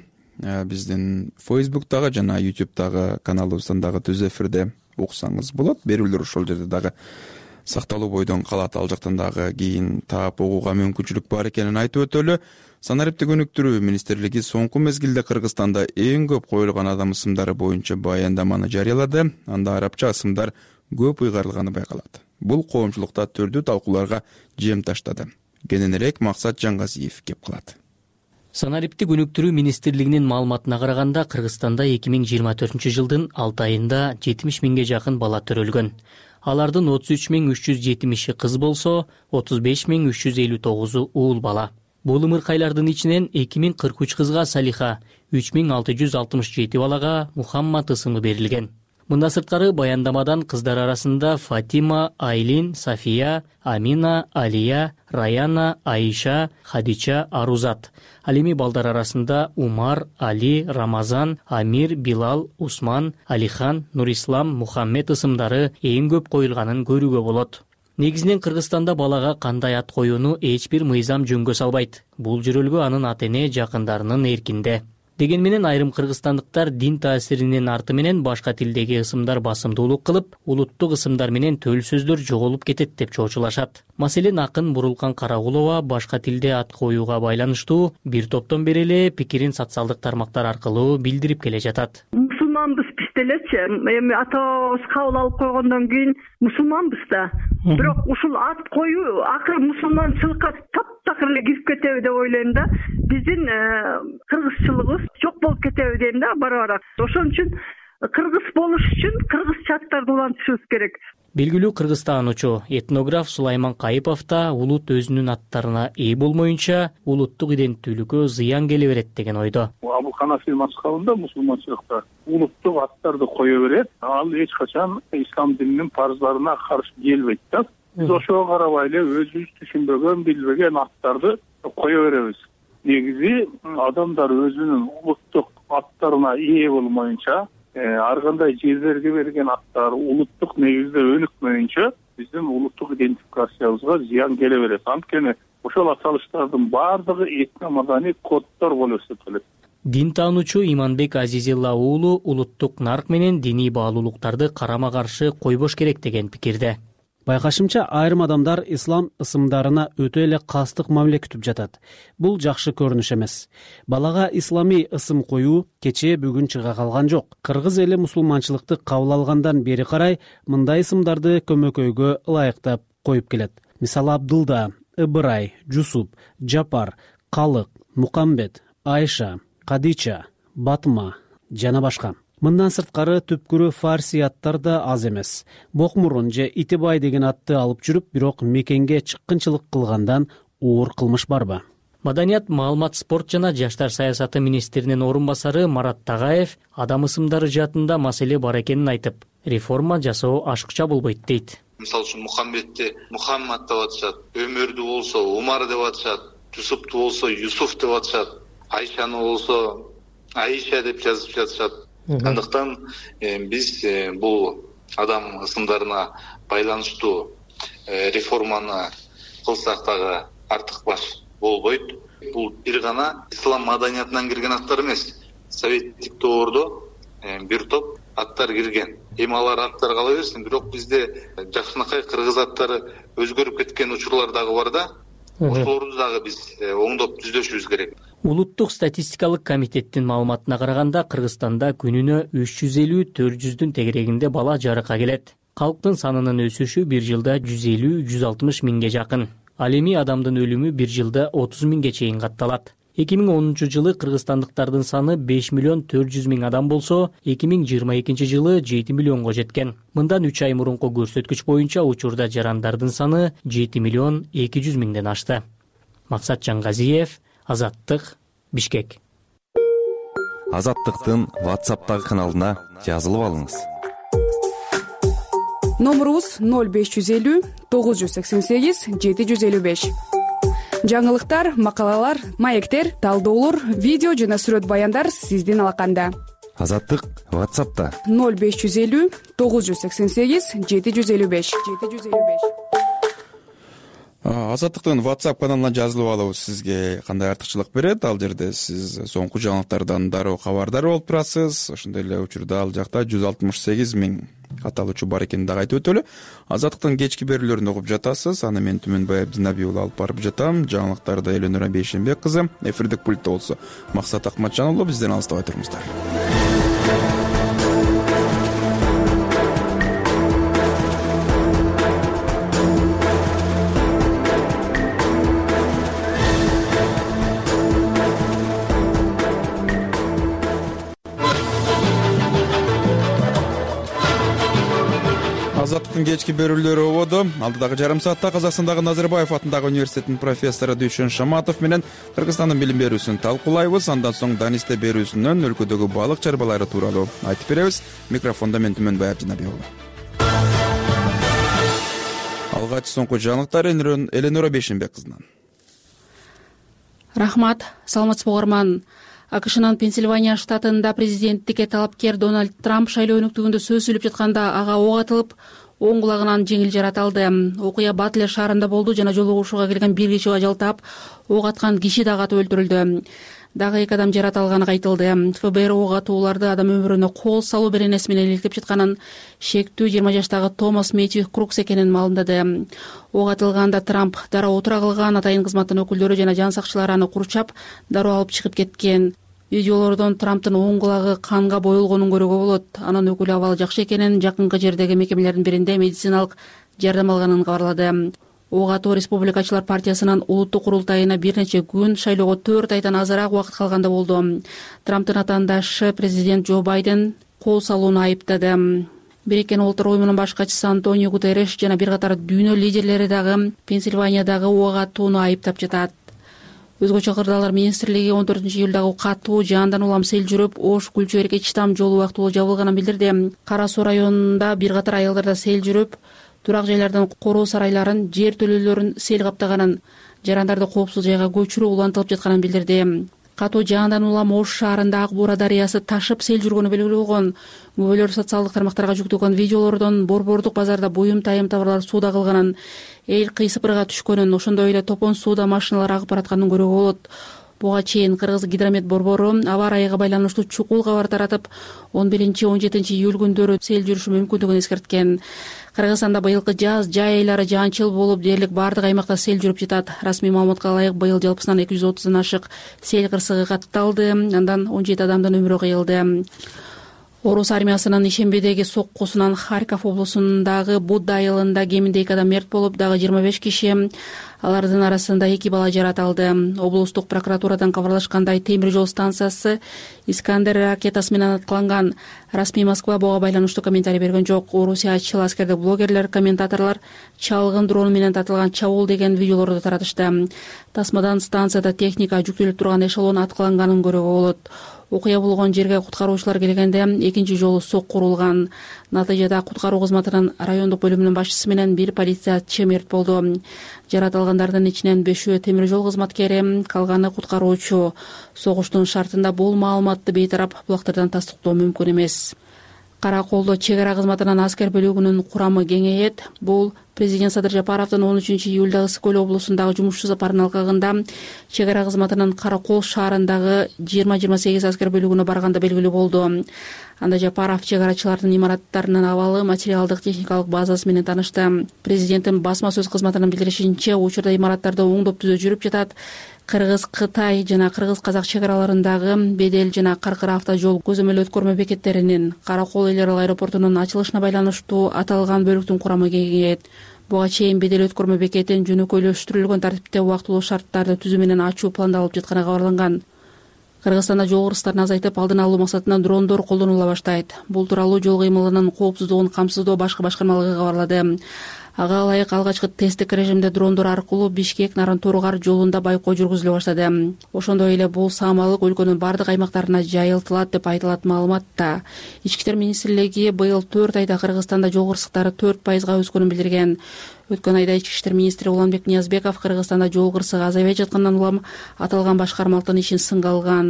B: биздин Facebook'тагы жана YouTube'дагы каналыбыздан дагы түз эфирде уксаңыз болот. Берүүлөр ошол жерде дагы сакталуу бойдон калат. Ал жактан дагы кийин таап угууга мүмкүнчүлүк бар экенин айтып өтөлү. Санариптик өнүктүрүү министрлиги соңку мезгилде Кыргызстанда эң көп коюлган адам ысымдары боюнча баяндаманы жарыялады. Анда арабча ысымдар көп ыйгарылганы байкалат. Бул коомчулукта түрдүү талкууларга жем таштады. Кененирээк Максат Жаңгазиев кеп калат.
N: Санариптик өнүктүрүү министрлигинин маалыматына караганда Кыргызстанда эки миң жыйырма төртүнчү жылдын алты айында жетимиш миңге жакын бала төрөлгөн. Алардын отуз үч миң үч жүз жетимиши кыз болсо, отуз беш миң үч жүз элүү тогузу уул бала. Бул ымыркайлардын ичинен эки миң кырк үч кызга Салиха, үч миң алты жүз алтымыш жети балага Мухаммад ысымы берилген. Мындан сырткары баяндамадан кыздар арасында Фатима, Айлин, Сафия, Амина, Алия, Раяна, Аиша, Хадича, Арузат. Ал эми балдар арасында Умар, Али, Рамазан, Амир, Билал, Усман, Алихан, Нурислам, Мухаммед ысымдары эң көп коюлганын көрүүгө болот. Негизинен Кыргызстанда балага кандай ат коюуну эч бир мыйзам жөнгө салбайт. Бул жөрөлгө анын ата эне жакындарынын эркинде. Деген менен айрым кыргызстандыктар дин таасиринин арты менен башка тилдеги ысымдар басымдуулук кылып, улуттук ысымдар менен төл сөздөр жоголуп кетет деп чоочулашат. Маселен, акын Бурулкан Карагулова башка тилде ат коюуга байланыштуу бир топтон бери эле пикирин социалдык тармактар аркылуу билдирип келе жатат.
O: Мусулманбыз биз делечи, эми ата-бабабыз кабыл алып койгондон кийин мусулманбыз да. Бирок ушул ат коюу акыры мусулманчылыкка таптакыр эле кирип кетеби деп ойлойм да. Биздин кыргызчылыгыбыз жок болуп кетеби дейм да бара-бара. Ошон үчүн кыргыз болуш үчүн кыргызча аттарды улантышыбыз керек.
N: Белгилүү кыргызстануучу, этнограф Сулайман Кайыпов да улут өзүнүн аттарына ээ болмоюнча улуттук иденттүүлүккө зыян келе берет деген ойдо.
P: Абу Ханафи мазхабында мусулманчылыкта улуттук аттарды кое берет. Ал эч качан ислам дининин парыздарына каршы келбейт да. Биз ошого карабай эле өзүбүз түшүнбөгөн, билбеген аттарды кое беребиз. Негизи адамдар өзүнүн улуттук аттарына ээ болмоюнча, ар кандай жерлерге берген аттар улуттук негизде өнүкмөйүнчө биздин улуттук идентификациябызга зыян келе берет. Анткени ошол аталыштардын баардыгы этно маданий коддор болуп эсептелет.
N: Дин таануучу Иманбек Азизилла уулу улуттук нарк менен диний баалуулуктарды карама-каршы койбош керек деген пикирде.
M: Байкашымча, айрым адамдар ислам ысымдарына өтө эле кастык мамиле күтүп жатат. Бул жакшы көрүнүш эмес. Балага ислами ысым коюу кечээ бүгүн чыга калган жок. Кыргыз эли мусулманчылыкты кабыл алгандан бери карай мындай ысымдарды көмөкөйгө ылайыктап коюп келет. Мисалы Абдылда, Ыбырай, Жусуп, Жапар, Калык, Мукамбет, Айша, Кадича, Батма жана башка. Мындан сырткары түпкүрү фарси аттар да аз эмес. Бокмурун же Итибай деген атты алып жүрүп, бирок мекенге чыккынчылык кылгандан оор кылмыш барбы?
N: Маданият, маалымат, спорт жана жаштар саясаты министринин орун басары Марат Тагаев адам ысымдары жаатында маселе бар экенин айтып, реформа жасоо ашыкча болбойт дейт.
Q: Мисалы үчүн Мухаммедти Мухаммад деп атышат, Өмөрдү болсо Умар деп атышат, Жусупту болсо Юсуф деп атышат, Айшаны болсо Аиша деп жазып жатышат. Андыктан биз бул адам ысымдарына байланыштуу реформаны кылсак дагы артык баш болбойт. Бул бир гана ислам маданиятынан кирген аттар эмес. Советтик доордо бир топ аттар кирген. Эми алар аттар кала берсин, бирок бизде жакшынакай кыргыз аттары өзгөрүп кеткен учурлар дагы бар да. Ошолорду дагы биз оңдоп түзөшүбүз керек.
N: Улуттук статистикалык комитеттин маалыматына караганда Кыргызстанда күнүнө үч жүз элүү төрт жүздүн тегерегинде бала жарыкка келет. Калктын санынын өсүшү бир жылда жүз элүү жүз алтымыш миңге жакын. Ал эми адамдын өлүмү бир жылда отуз миңге чейин катталат. эки миң онунчу жылы кыргызстандыктардын саны беш миллион төрт жүз миң адам болсо, эки миң жыйырма экинчи жылы жети миллионго жеткен. Мындан үч ай мурунку көрсөткүч боюнча учурда жарандардын саны жети миллион эки жүз миңден ашты. Максат Жаңгазиев, Азаттык, Бишкек.
R: Азаттыктын WhatsApp'тагы каналына жазылып алыңыз.
E: Номерубуз ноль беш жүз элүү тогуз жүз сексен сегиз жети жүз элүү беш. Жаңылыктар, макалалар, маектер, талдоолор, видео жана сүрөт баяндар сиздин алаканда.
R: Азаттык WhatsApp'та
E: ноль беш жүз элүү тогуз жүз сексен сегиз жети жүз элүү беш.
B: Азаттыктын WhatsApp каналына жазылып алуу сизге кандай артыкчылык берет? Ал жерде сиз соңку жаңылыктардан дароо кабардар болуп турасыз. Ошондой эле учурда ал жакта жүз алтымыш сегиз миң каталуучу бар экенин дагы айтып өтөлү. Азаттыктын кечки берүүлөрүн угуп жатасыз. Аны мен Түмөнбай Абдинаби уулу алып барып жатам. Жаңылыктарды Эленора Бейшенбек кызы, эфирдик пультта болсо Максат Акматжан уулу. Бизден алыстабай туруңуздар. Азаттыктын кечки берүүлөрү ободу. Алдыдагы жарым саатта Казакстандагы Назарбаев атындагы университеттин профессору Дүйшөн Шаматов менен Кыргызстандын билим берүүсүн талкуулайбыз. Андан соң Данисте берүүсүнөн өлкөдөгү балык чарбалары тууралуу айтып беребиз. Микрофондо мен Түмөнбай Абдинаби уулу. Алгач соңку жаңылыктар Эленора Бейшенбек кызынан.
D: Рахмат, саламатсызбы угарман. АКШнын Пенсильвания штатында президенттикке талапкер Дональд Трамп шайлоо өнүктүгүндө сөз сүйлөп жатканда ага ок атылып, оң кулагынан жеңил жараталды. Окуя Батлер шаарында болду жана жолугушууга келген бир киши ажал таап, ок аткан киши дагы атып өлтүрүлдү. Дагы эки адам жараталганы айтылды. ФБР ок атууларды адам өмүрүнө кол салуу беренеси менен иликтеп жатканын шектүү жыйырма жаштагы Томас Мэтью Крукс экенин маалымдады. Ок атылганда Трамп дароо отура калган, атайын кызматтын өкүлдөрү жана жан сакчылары аны курчап, дароо алып чыгып кеткен. Видеолордон Трамптын оң кулагы канга боелгонун көрүүгө болот. Анын өкүлү абалы жакшы экенин, жакынкы жердеги мекемелердин биринде медициналык жардам алганын кабарлады. Ок атуу Республикачылар партиясынын улуттук курултайына бир нече күн, шайлоого төрт айдан азыраак убакыт калганда болду. Трамптын атаандашы президент Джо Байден кол салууну айыптады. Бириккен Улуттар уюмунун баш катчысы Антонио Гутерреш жана бир катар дүйнө лидерлери дагы Пенсильваниядагы ок атууну айыптап жатат. Өзгөчө кырдаалар министрлиги он төртүнчү июлдагы катуу жаандан улам сел жүрүп, Ош, Күлчү, Эркеч, Читам жолу убактылуу жабылганын билдирди. Кара Суу районунда бир катар айылдарда сел жүрүп, турак жайлардын короо сарайларын, жер төлөөлөрүн сел каптаганын, жарандарды коопсуз жайга көчүрүү улантылып жатканын билдирди. Катуу жаандан улам Ош шаарында Ак Буура дарыясы ташып сел жүргөнү белгилүү болгон. Күбөлөр социалдык тармактарга жүктөлгөн видеолордон борбордук базарда буюм тайым товарлар сууда калганын, эл кыйсыпырга түшкөнүн, ошондой эле топон сууда машиналар агып баратканын көрүүгө болот. Буга чейин Кыргыз гидромет борбору аба ырайыга байланыштуу чукул кабар таратып, он биринчи он жетинчи июль күндөрү сел жүрүшү мүмкүндүгүн эскерткен. Кыргызстанда быйылкы жаз жай айлары жаанчыл болуп, дээрлик баардык аймакта сел жүрүп жатат. Расмий маалыматка ылайык быйыл жалпысынан эки жүз отуздан ашык сел кырсыгы катталды, андан он жети адамдын өмүрү кыйылды. Орус армиясынын ишембедеги соккусунан Харьков облусундагы Будда айылында кеминде эки адам мерт болуп, дагы жыйырма беш киши, алардын арасында эки бала жараталды. Облустук прокуратурадан кабарлашкандай, темир жол станциясы Искандер ракетасы менен аткыланган. Расмий Москва буга байланыштуу комментарий берген жок. Орусиячыл аскердик блогерлер, комментаторлор чалгын дрон менен тартылган чабуул деген видеолорду таратышты. Тасмадан станцияда техника жүктөлүп турган эшелон аткыланганын көрүүгө болот. Окуя болгон жерге куткаруучулар келгенде экинчи жолу сокку урулган. Натыйжада куткаруу кызматынын райондук бөлүмүнүн башчысы менен бир полициячы мерт болду. Жаратылгандардын ичинен бешөө темир жол кызматкери, калганы куткаруучу. Согуштун шартында бул маалыматты бейтарап булактардан тастыктоо мүмкүн эмес. Кара колдо чек ара кызматынын аскер бөлүгүнүн курамы кеңейет. Бул президент Садыр Жапаровдун он үчүнчү июлдагы Ысык көл облусундагы жумушчу сапарынын алкагында чек ара кызматынын Кара кол шаарындагы жыйырма жыйырма сегиз аскер бөлүгүнө барганда белгилүү болду. Анда Жапаров чек арачылардын имараттарынын абалы, материалдык техникалык базасы менен таанышты. Президенттин басма сөз кызматынын билдиришинче, учурда имараттарды оңдоп түзө жүрүп жатат. Кыргыз-Кытай жана Кыргыз-Казак чек араларындагы Бедел жана Каркыра автожол көзөмөл өткөрмө бекеттеринин Кара кол эл аралык аэропортунун ачылышына байланыштуу аталган бөлүктүн курамы кеңейет. Буга чейин Бедел өткөрмө бекетин жөнөкөйлөштүрүлгөн тартипте убактылуу шарттарды түзүү менен ачуу пландалып жатканы кабарланган. Кыргызстанда жол кырсыктарын азайтып, алдын алуу максатында дрондор колдонула баштайт. Бул тууралуу жол кыймылынын коопсуздугун камсыздоо башкы башкармалыгы кабарлады. Ага ылайык алгачкы тесттик режимде дрондор аркылуу Бишкек-Нарынторгар жолунда байкоо жүргүзүлө баштады. Ошондой эле бул саамалык өлкөнүн бардык аймактарына жайылтылат деп айтылат маалыматта. Ички иштер министрлиги быйыл төрт айда Кыргызстанда жол кырсыктары төрт пайызга өскөнүн билдирген. Өткөн айда Ички иштер министри Уланбек Ниязбеков Кыргызстанда жол кырсыгы азайбай жаткандан улам аталган башкармалыктын ишин сынга алган.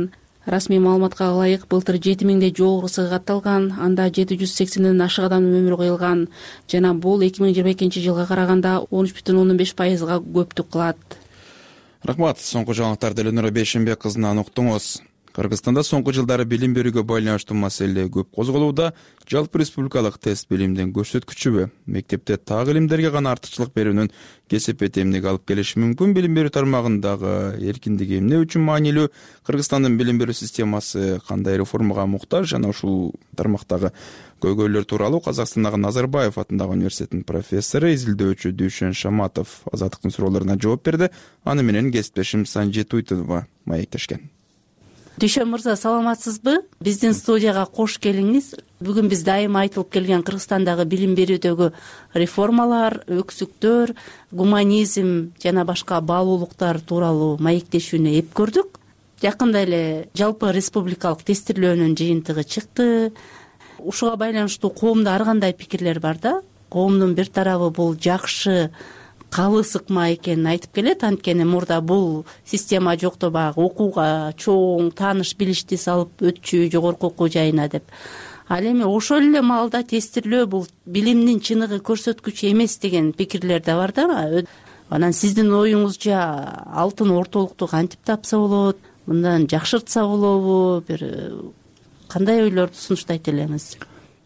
D: расмий маалыматка ылайык былтыр жети миңдей жогору ысык катталган, анда жети жүз сексенден ашык адамдын өмүрү кыйылган жана бул эки миң жыйырма экинчи жылга караганда он үч бүтүн ондон беш пайызга көптүк кылат.
B: Рахмат. Соңку жаңылыктарды Эленора Бейшенбек кызынан уктуңуз. Кыргызстанда соңку жылдары билим берүүгө байланыштуу маселе көп козголууда. Жалпы республикалык тест билимдин көрсөткүчүбү мектепте так илимдерге гана артыкчылык берүүнүн кесепет эмнеге алып келиши мүмкүн? Билим берүү тармагындагы эркиндик эмне үчүн маанилүү? Кыргызстандын билим берүү системасы кандай реформага муктаж? Жана ушул тармактагы көйгөйлөр тууралуу Казакстандагы Назарбаев атындагы университеттин профессору, изилдөөчү Дүйшөн Шаматов Азаттыктын суроолоруна жооп берди. Аны менен кесиптешим Санжи Туйтунова маектешкен.
S: Дүйшөн мырза, саламатсызбы? Биздин студияга кош келиңиз. Бүгүн биз дайыма айтылып келген Кыргызстандагы билим берүүдөгү реформалар, өксүктөр, гуманизм жана башка баалуулуктар тууралуу маектешүүнү эп көрдүк. Жакында эле жалпы республикалык тестирлөөнүн жыйынтыгы чыкты. Ушуга байланыштуу коомдо ар кандай пикирлер бар да. Коомдун бир тарабы бул жакшы, калы сыкма экенин айтып келет. Анткени мурда бул система жокто, баягы окууга чоң тааныш билишти салып өтчү жогорку окуу жайына деп. Ал эми ошол эле маалда тестирлөө бул билимдин чыныгы көрсөткүчү эмес деген пикирлер да бар да. Анан сиздин оюңузча алтын ортолукту кантип тапса болот? Мындан жакшыртса болобу? Бир кандай ойлорду сунуштайт элеңиз?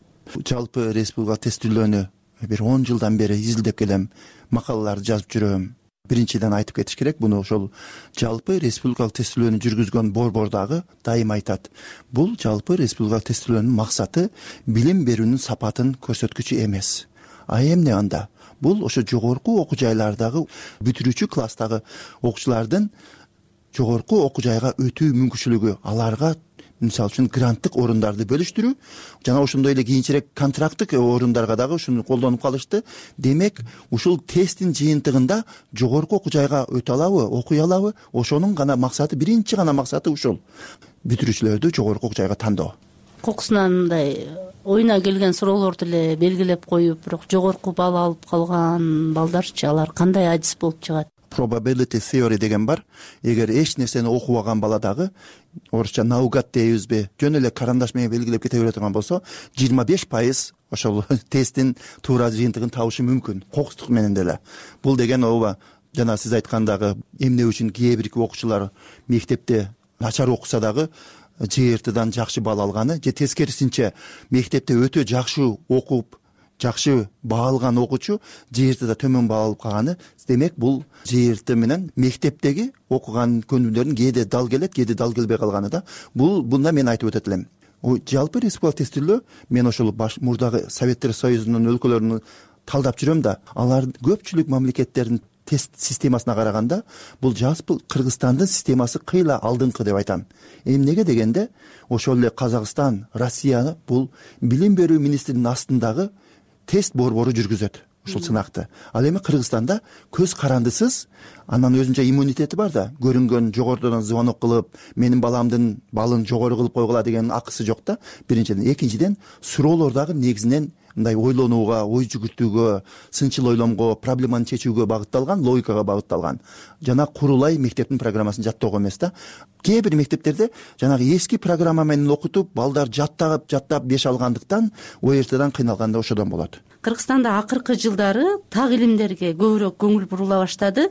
T: Жалпы республика тестирлөөнү бир он жылдан бери изилдеп келем, макалаларды жазып жүрөм. Биринчиден айтып кетиш керек, буну ошол жалпы республикалык тестирлөөнү жүргүзгөн борбор дагы дайыма айтат. Бул жалпы республикалык тестирлөөнүн максаты билим берүүнүн сапатын көрсөткүчү эмес. А эмне анда? Бул ошо жогорку окуу жайлардагы бүтүрүүчү класстагы окуучулардын жогорку окуу жайга өтүү мүмкүнчүлүгү, аларга мисалы үчүн гранттык орундарды бөлүштүрүү жана ошондой эле кийинчерээк контракттык орундарга дагы ушуну колдонуп калышты. Демек, ушул тесттин жыйынтыгында жогорку окуу жайга өтө алабы, окуй алабы? Ошонун гана максаты, биринчи гана максаты ушул. Бүтүрүүчүлөрдү жогорку окуу жайга тандоо.
S: Кокусунан мындай оюна келген суроолорду эле белгилеп коюп, бирок жогорку балл алып калган балдарчы алар кандай адис болуп чыгат?
T: Probability theory деген бар. Эгер эч нерсени окубаган бала дагы, орусча наугат дейбизби, жөн эле карандаш менен белгилеп кете бере турган болсо, жыйырма беш пайыз ошол тесттин туура жыйынтыгын табышы мүмкүн, кокустук менен деле. Бул деген ооба, жана сиз айткандагы эмне үчүн кээ бир окуучулар мектепте начар окуса дагы жыйыртыдан жакшы балл алганы, же тескерисинче мектепте өтө жакшы окуп, жакшы баа алган окуучу жыйыртыда төмөн баа алып калганы. Демек, бул жыйырты менен мектептеги окуган көңүлдөрдүн кээде дал келет, кээде дал келбей калганы да. Бул бунда мен айтып өтөт элем. Жалпы республикалык тестирлөө, мен ошол мурдагы Советтер Союзунун өлкөлөрүн талдап жүрөм да, алар көпчүлүк мамлекеттердин тест системасына караганда бул жалпы Кыргызстандын системасы кыйла алдыңкы деп айтам. Эмнеге дегенде, ошол эле Казакстан, Россия бул билим берүү министринин астындагы тест борбору жүргүзөт ушул сынакты. Ал эми Кыргызстанда көз карандысыз, анан өзүнчө иммунитети бар да, көрүнгөн жогорудон звонок кылып, менин баламдын балын жогору кылып койгула деген акысы жок да. Биринчиден, экинчиден, суроолор дагы негизинен мындай ойлонууга, ой жүгүртүүгө, сынчыл ойломго, проблеманы чечүүгө багытталган, логикага багытталган. Жана курулай мектептин программасын жаттоого эмес да. Кээ бир мектептерде жанагы эски программа менен окутуп, балдар жаттап, жаттап беш алгандыктан оертадан кыйналганда ошодон болот.
S: Кыргызстанда акыркы жылдары так илимдерге көбүрөөк көңүл бурула баштады.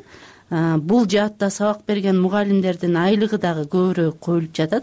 S: Бул жаатта сабак берген мугалимдердин айлыгы дагы көбүрөөк коюлуп жатат.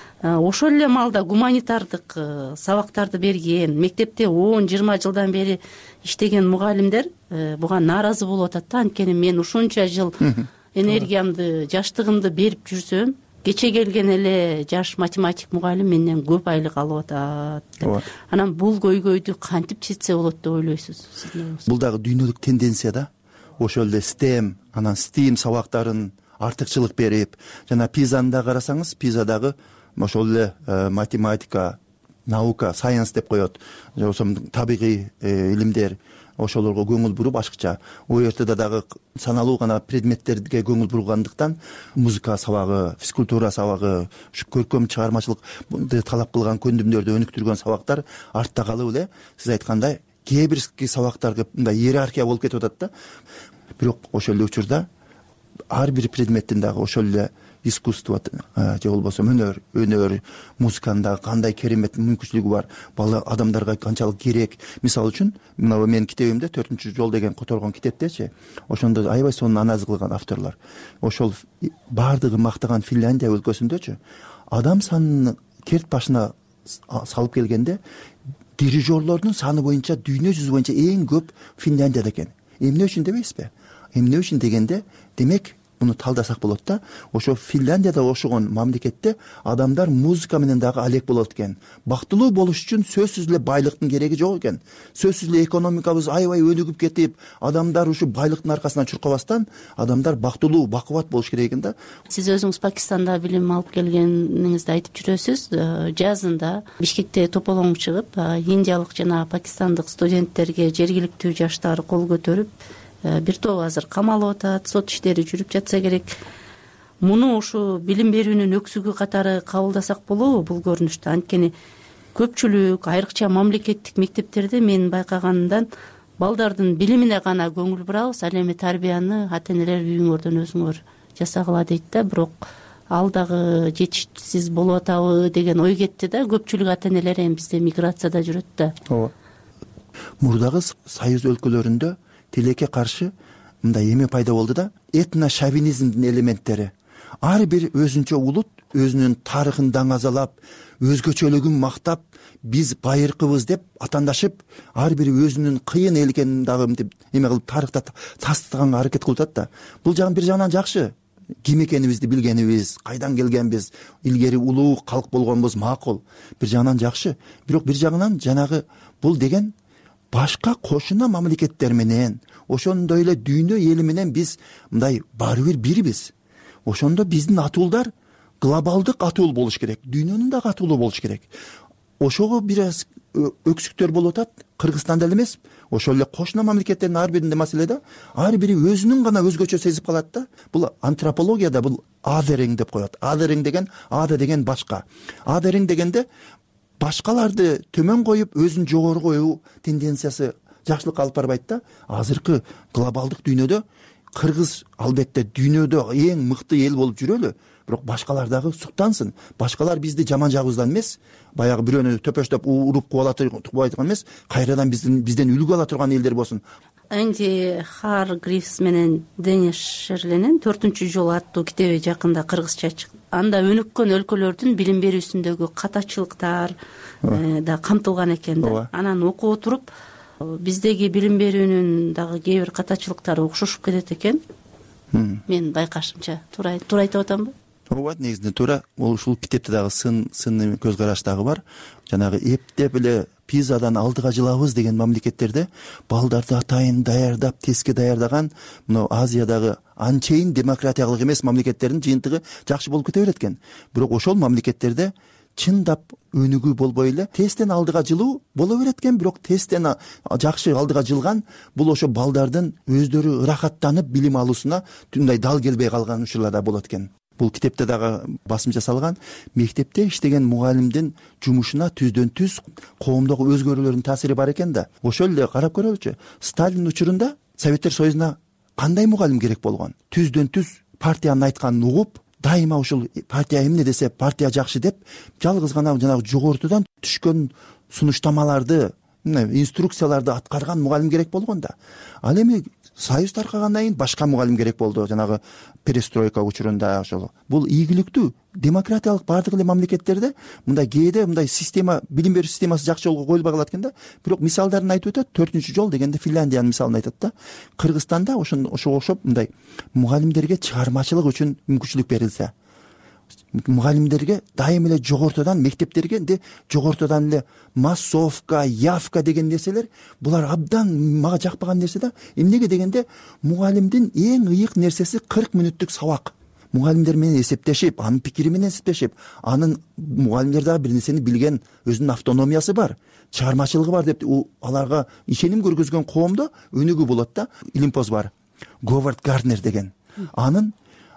S: Ошол эле маалда гуманитардык сабактарды берген, мектепте он жыйырма жылдан бери иштеген мугалимдер буга нааразы болуп атат да. Анткени мен ушунча жыл энергиямды, жаштыгымды берип жүрсөм, кече келген эле жаш математик мугалим менден көп айлык алып атат. Анан бул көйгөйдү кантип чечсе болот деп ойлойсуз?
T: Бул дагы дүйнөлүк тенденция да. Ошол эле STEM, анан STEAM сабактарын артыкчылык берип, жана пизаны да карасаңыз, пизадагы ошол эле математика, наука, сайенс деп коет. Ошол табигый илимдер, ошолорго көңүл буруп башкача. ОРТда дагы саналуу гана предметтерге көңүл бургандыктан музыка сабагы, физкультура сабагы, көркөм чыгармачылык талап кылган көндүмдөрдү өнүктүргөн сабактар артта калып эле, сиз айткандай, кээ бир сабактарга мындай иерархия болуп кетип атат да. Бирок ошол эле учурда ар бир предметтин дагы ошол эле искусство же болбосо өнөр өнөр музыканын дагы кандай керемет мүмкүнчүлүгү бар, бала адамдарга канчалык керек. Мисалы үчүн мына менин китебимде төртүнчү жол деген которгон китептечи ошондо аябай сонун анализ кылган авторлор. Ошол баардыгы мактаган Финляндия өлкөсүндөчү адам санын керт башына салып келгенде дирижерлордун саны боюнча дүйнө жүзү боюнча эң көп Финляндияда экен. Эмне үчүн дебейсизби? Эмне үчүн дегенде, демек муну талдасак болот да, ошо Финляндияда ошогон мамлекетте адамдар музыка менен дагы алек болот экен. Бактылуу болуш үчүн сөзсүз эле байлыктын кереги жок экен. Сөзсүз эле экономикабыз аябай өнүгүп кетип, адамдар ушу байлыктын аркасынан чуркабастан, адамдар бактылуу, бакубат болуш керек экен да.
S: Сиз өзүңүз Пакистанда билим алып келгениңизди айтып жүрөсүз. Жазында Бишкекте тополоң чыгып, индиялык жана пакистандык студенттерге жергиликтүү жаштар кол көтөрүп, бир топ азыр камалып атат, сот иштери жүрүп жатса керек. Муну ушу билим берүүнүн өксүгү катары кабылдасак болобу бул көрүнүштү? Анткени көпчүлүк, айрыкча мамлекеттик мектептерде мен байкаганымдан балдардын билимине гана көңүл бурабыз, ал эми тарбияны ата-энелер үйүңөрдөн өзүңөр жасагыла дейт да, бирок ал дагы жетишсиз болуп атабы деген ой кетти да. Көпчүлүк ата-энелер эми бизде миграцияда жүрөт да.
T: Ооба. Мурдагы союз өлкөлөрүндө тилекке каршы мындай эме пайда болду да, этно-шовинизмдин элементтери. Ар бир өзүнчө улут өзүнүн тарыхын даңазалап, өзгөчөлүгүн мактап, биз байыркыбыз деп атандашып, ар бири өзүнүн кыйын эл экенин дагы эме кылып тарыхта тастыганга аракет кылып атат да. Бул жагы бир жагынан жакшы. Ким экенибизди билгенибиз, кайдан келгенбиз, илгери улуу калк болгонбуз макул. Бир жагынан жакшы. Бирок бир жагынан жанагы бул деген башка кошуна мамлекеттер менен, ошондой эле дүйнө эли менен биз мындай баары бир бирбиз. Ошондо биздин атуулдар глобалдык атуул болуш керек, дүйнөнүн дагы атуулу болуш керек. Ошого бир аз өксүктөр болуп атат, Кыргызстанда эле эмес, ошол эле кошуна мамлекеттердин ар биринде маселе да, ар бири өзүнүн гана өзгөчө сезип калат да. Бул антропологияда бул othering деп коет. Othering деген, other деген башка. Othering дегенде башкаларды төмөн коюп, өзүн жогору коюу тенденциясы жакшылыкка алып барбайт да. Азыркы глобалдык дүйнөдө Кыргыз албетте дүйнөдө эң мыкты эл болуп жүрөлү, бирок башкалар дагы суктансын. Башкалар бизди жаман жагыбыздан эмес, баягы бирөөнү төпөштөп уруп куып ала турган эмес, кайрадан биздин бизден үлгү ала турган элдер болсун.
S: Энди Харгривс менен Денис Шерленин төртүнчү жол аттуу китеби жакында кыргызча чыкты. Анда өнүккөн өлкөлөрдүн билим берүүсүндөгү катачылыктар да камтылган экен да. Анан окуп отуруп, биздеги билим берүүнүн дагы кээ бир катачылыктары окшошуп кетет экен. Мен байкашымча туура туура айтып атамбы?
T: Ооба, негизинде туура. Ушул китепте дагы сын сын көз караш дагы бар. Жанагы эптеп эле Пизадан алдыга жылабыз деген мамлекеттерде балдарды атайын даярдап, тестке даярдаган мына Азиядагы анчейин демократиялык эмес мамлекеттердин жыйынтыгы жакшы болуп кете берет экен. Бирок ошол мамлекеттерде чындап өнүгүү болбой эле тесттен алдыга жылуу боло берет экен, бирок тесттен жакшы алдыга жылган бул ошо балдардын өздөрү ырахаттанып билим алуусуна мындай дал келбей калган учурлар да болот экен. Бул китепте дагы басым жасалган, мектепте иштеген мугалимдин жумушуна түздөн түз коомдогу өзгөрүүлөрдүн таасири бар экен да. Ошол эле карап көрөлүчү. Сталин учурунда Советтер Союзуна кандай мугалим керек болгон? Түздөн түз партиянын айтканын угуп, дайыма ушул партия эмне десе партия жакшы деп, жалгыз гана жанагы жогортудан түшкөн сунуштамаларды, инструкцияларды аткарган мугалим керек болгон да. Ал эми Союз таркагандан кийин башка мугалим керек болду. Жанагы перестройка учурунда ошол. Бул ийгиликтүү, демократиялык бардык эле мамлекеттерде мындай кээде мындай система, билим берүү системасы жакшы жолго коюлбай калат экен да. Бирок мисалдарын айтып өтөт. төртүнчү жол дегенде Финляндиянын мисалын айтат да. Кыргызстанда ошого окшоп мындай мугалимдерге чыгармачылык үчүн мүмкүнчүлүк берилсе, мугалимдерге дайым эле жогортудан, мектептерге де жогортудан эле массовка, явка деген нерселер, булар абдан мага жакпаган нерсе да. Эмнеге дегенде, мугалимдин эң ыйык нерсеси кырк мүнөттүк сабак. Мугалимдер менен эсептешип, анын пикири менен эсептешип, анын мугалимдер дагы бир нерсени билген, өзүнүн автономиясы бар, чыгармачылыгы бар деп аларга ишеним көргөзгөн коомдо өнүгүү болот да. Илимпоз бар. Говард Гарднер деген. Анын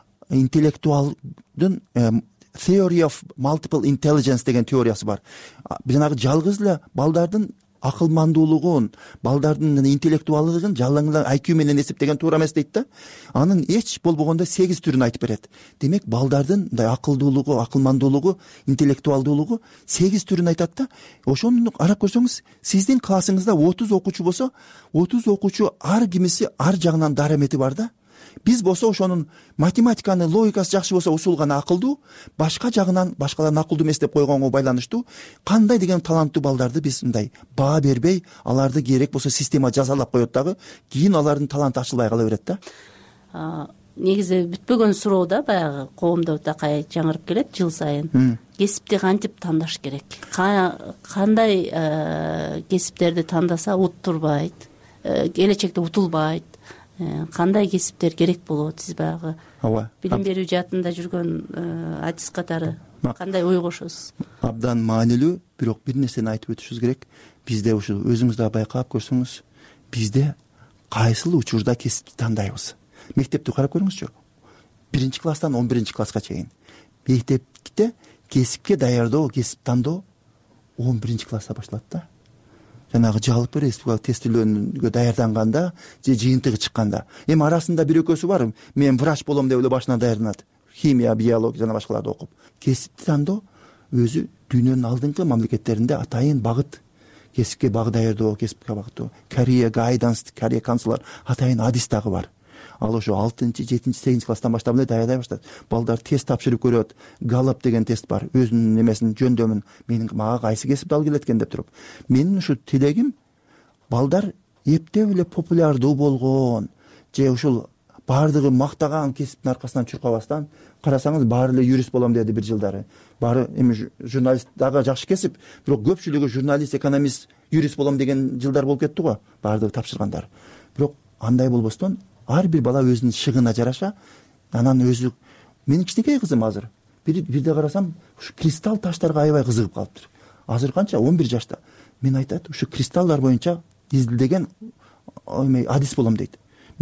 T: интеллектуалдын Theory of Multiple Intelligence деген теориясы бар. Жанагы жалгыз эле балдардын акылмандуулугун, балдардын интеллектуалдыгын жалаңла ай кью менен эсептеген туура эмес дейт да. Анын эч болбогондо сегиз түрүн айтып берет. Демек балдардын мындай акылдуулугу, акылмандуулугу, интеллектуалдуулугу сегиз түрүн айтат да. Ошону карап көрсөңүз, сиздин классыңызда отуз окуучу болсо, отуз окуучу ар кимиси ар жагынан дарамети бар да. Биз болсо ошонун математиканы, логикасы жакшы болсо ушул гана акылдуу, башка жагынан башкаларын акылдуу эмес деп койгонго байланыштуу кандай деген таланттуу балдарды биз мындай баа бербей, аларды керек болсо система жазалап коет дагы, кийин алардын таланты ачылбай кала берет да.
S: Негизи бүтпөгөн суроо да, баягы коомдо такай жаңырып келет жыл сайын. Кесипти кантип тандаш керек? Кандай кесиптерди тандаса уттурбайт, келечекте утулбайт? Кандай кесиптер керек болот? Сиз баягы билим берүү жаатында жүргөн адис катары кандай ой кошосуз?
T: Абдан маанилүү, бирок бир нерсени айтып өтүшүбүз керек. Бизде ушул өзүңүз да байкап көрсөңүз, бизде кайсыл учурда кесипти тандайбыз? Мектепти карап көрүңүзчү. Биринчи класстан он биринчи класска чейин. Мектепте кесипке даярдоо, кесип тандоо он биринчи класста башталат да. Жанагы жалпы республикалык тестилөөгө даярданганда же жыйынтыгы чыкканда. Эми арасында бир экөөсү бар, мен врач болом деп эле башынан даярданат. Химия, биология жана башкаларды окуп. Кесипти тандоо өзү дүйнөнүн алдыңкы мамлекеттеринде атайын багыт. Кесипке багы даярдоо, кесипке багыттоо. Career guidance, career counselor атайын адис дагы бар. Ал ошо алтынчы, жетинчи, сегизинчи класстан баштап эле даярдай баштайт. Балдар тест тапшырып көрөт. Галлап деген тест бар. Өзүнүн немесин жөндөмүн, менин мага кайсы кесипти алгы келет экен деп туруп. Менин ушу тилегим балдар эптеп эле популярдуу болгон, же ушул баардыгы мактаган кесиптин аркасынан чуркабастан, карасаңыз баары эле юрист болом деди бир жылдары. Баары эми журналист дагы жакшы кесип, бирок көпчүлүгү журналист, экономист, юрист болом деген жылдар болуп кетти го, баардыгы тапшыргандар. Бирок андай болбостон ар бир бала өзүнүн шыгына жараша, анан өзү, менин кичинекей кызым азыр бир бирде карасам, ушу кристалл таштарга аябай кызыгып калыптыр. Азыр канча? он бир жашта. Мен айтат, ушу кристаллар боюнча изилдеген адис болом дейт.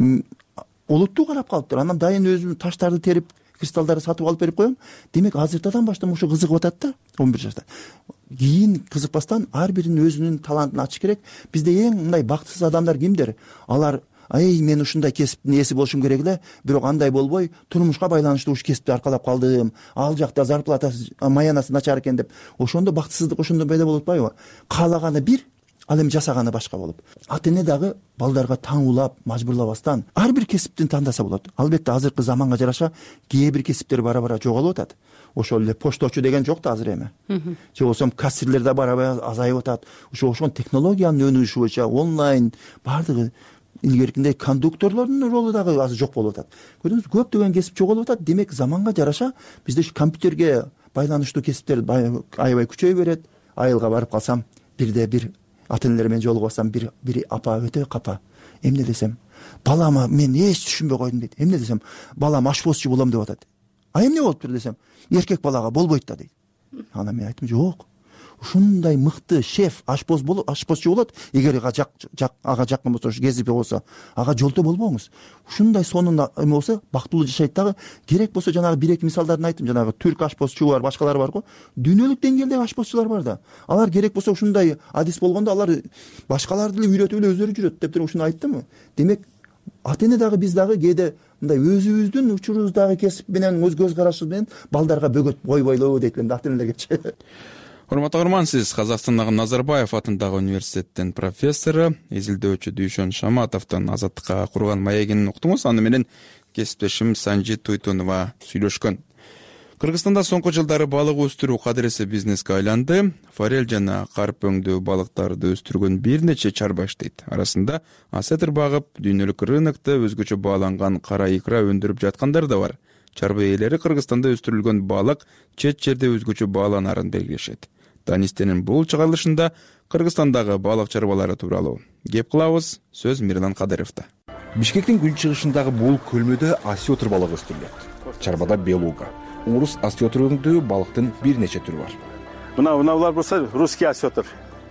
T: Олуттуу карап калыптыр. Анан дайын өзүм таштарды терип, кристаллдарды сатып алып берип коем. Демек азыртадан баштап ушу кызыгып атат да, он бир жашта. Кийин кызыкпастан ар биринин өзүнүн талантын ачыш керек. Бизде эң мындай бактысыз адамдар кимдер? Алар ай мен ушундай кесиптин ээси болушум керек эле, бирок андай болбой, турмушка байланыштуу ушу кесипти аркалап калдым. Ал жакта зарплатасы, маянасы начар экен деп. Ошондо бактысыздык ошондо пайда болуп атпайбы? Каалаганы бир, ал эми жасаганы башка болуп. Ата эне дагы балдарга таңуулап, мажбурлабастан ар бир кесиптин тандаса болот. Албетте азыркы заманга жараша кээ бир кесиптер бара-бара жоголуп атат. Ошол эле пошточу деген жок да азыр эми. Же болсо кассирлер да бара-бара азайып атат. Ошо ошон технологиянын өнүгүшү боюнча онлайн баардыгы илгеркиндей кондукторлордун ролу дагы азыр жок болуп атат. Көрдүңүз, көптөгөн кесип жоголуп атат. Демек заманга жараша бизде компьютерге байланыштуу кесиптер аябай күчөй берет. Айылга барып калсам, бирде бир ата энелер менен жолугупасам, бир бир апа өтө капа. Эмне десем, балама мен эч түшүнбөй койдум дейт. Эмне десем, балам ашпозчу болом деп атат. А эмне болуптур десем, эркек балага болбойт да дейт. Анан мен айттым, жок. Ушундай мыкты шеф, ашпоз болуп, ашпозчу болот. Эгер ага жак, жак, ага жакын болсо, кезипи болсо, ага жолто болбоңуз. Ушундай сонун эме болсо, бактылуу жашайт дагы. Керек болсо жанагы бир эки мисалдарын айттым, жанагы түрк ашпозчу бар, башкалар бар го. Дүйнөлүк деңгээлдеги ашпозчулар бар да. Алар керек болсо ушундай адис болгондо алар башкаларды эле үйрөтүп эле өздөрү жүрөт деп туруп ушуну айттым. Демек ата эне дагы биз дагы кээде мындай өзүбүздүн учурубуздагы кесип менен, өз көз карашыбыз менен балдарга бөгөт бойбойлоо дейт элем ата энелергечи.
B: Урматтуу угарман, сиз Казакстандагы Назарбаев атындагы университеттин профессору, изилдөөчү Дүйшөн Шаматовдун Азаттыкка курган маегин уктуңуз. Аны менен кесиптешим Санжи Туйтунова сүйлөшкөн. Кыргызстанда соңку жылдары балык өстүрүү кадыресе бизнеске айланды. Форель жана карп өңдөө балыктарды өстүргөн бир нече чарба иштейт. Арасында асетир багып, дүйнөлүк рынокто өзгөчө бааланган кара икра өндүрүп жаткандар да бар. Чарба ээлери Кыргызстанда өстүрүлгөн балык чет жерде өзгөчө бааланарын белгилешет. Данистенин бул чыгарылышында Кыргызстандагы балык чарбалары тууралуу кеп кылабыз. Сөз Мирлан Кадыровдо.
U: Бишкектин күнчыгышындагы бул көлмөдө осетр балыгы өстүрүлөт. Чарбада белуга, урус осетр өңдүү балыктын бир нече түрү бар.
V: Мына мыналар болсо русский осетр.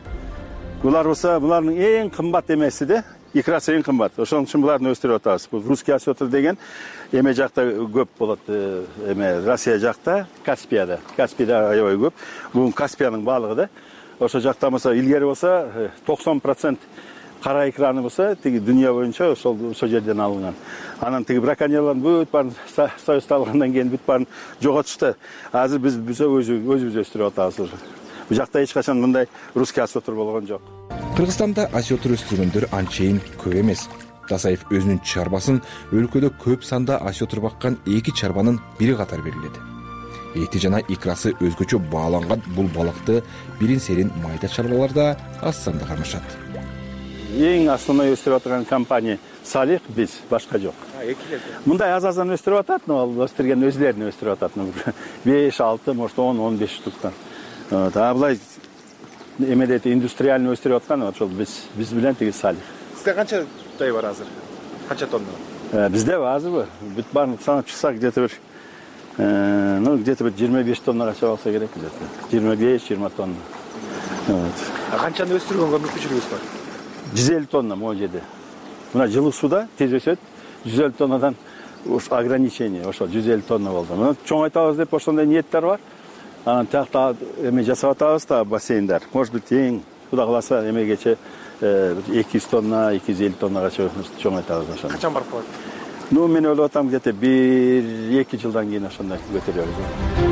V: Булар болсо булардын эң кымбат эмеси да, икрасы эң кымбат. Ошон үчүн буларды өстүрүп атабыз. Бул русский осетр деген эме жакта көп болот, эме Россия жакта, Каспияда. Каспияда аябай көп. Бул Каспиянын балыгы да. ошол жакта болсо илгери болсо токсон процент кара икраны болсо тиги дүйнө боюнча ошол ошол жерден алынган. Анан тиги браконьерлердин бүт баарын союзду алгандан кийин бүт баарын жоготушту. Азыр биз биз өзүбүз өстүрүп атабыз. Бул жакта эч качан мындай русский осетр болгон жок.
U: Кыргызстанда осетр өстүргөндөр анчейин көп эмес. Дасаев өзүнүн чарбасын өлкөдө көп санда осетр баккан эки чарбанын бири катары белгиледи. Эти жана икрасы өзгөчө бааланган бул балыкты бирин серин майда чарбаларда аз санда кармашат.
V: Эң основной өстүрүп аткан компания Салих, биз, башка жок. Мындай аз-аздан өстүрүп атат, но ал өстүргөн өзлөрүнө өстүрүп атат. беш, алты, может он, он беш штуктан. А булай эмедет индустриальный өстүрүп аткан ошол биз, биз менен тиги Салих.
U: Сизде канча тай бар азыр? Канча тонна?
V: Бизде азырбы? Бүт баарын санап чыксак, где-то бир ну где-то бир жыйырма беш тоннага чыга алса керек, где-то. жыйырма беш, жыйырма тонна. Вот.
U: А канчаны өстүргөнгө мүмкүнчүлүгүңүз бар?
V: жүз элүү тонна могу жерде. Мына жылы суда тез өсөт. жүз элүү тоннадан ограничение, ошол жүз элүү тонна болду. Мына чоңойтабыз деп ошондой ниеттер бар. Анан тиякта эме жасап атабыз да бассейндар. Может быть, эң Кудай кааласа эмегече эки жүз тонна, эки жүз элүү тоннага чоңойтабыз ошону.
U: Качан барып калат?
V: Ну, мен ойлоп атам, где-то бир эки жылдан кийин ошондой көтөрөбүз.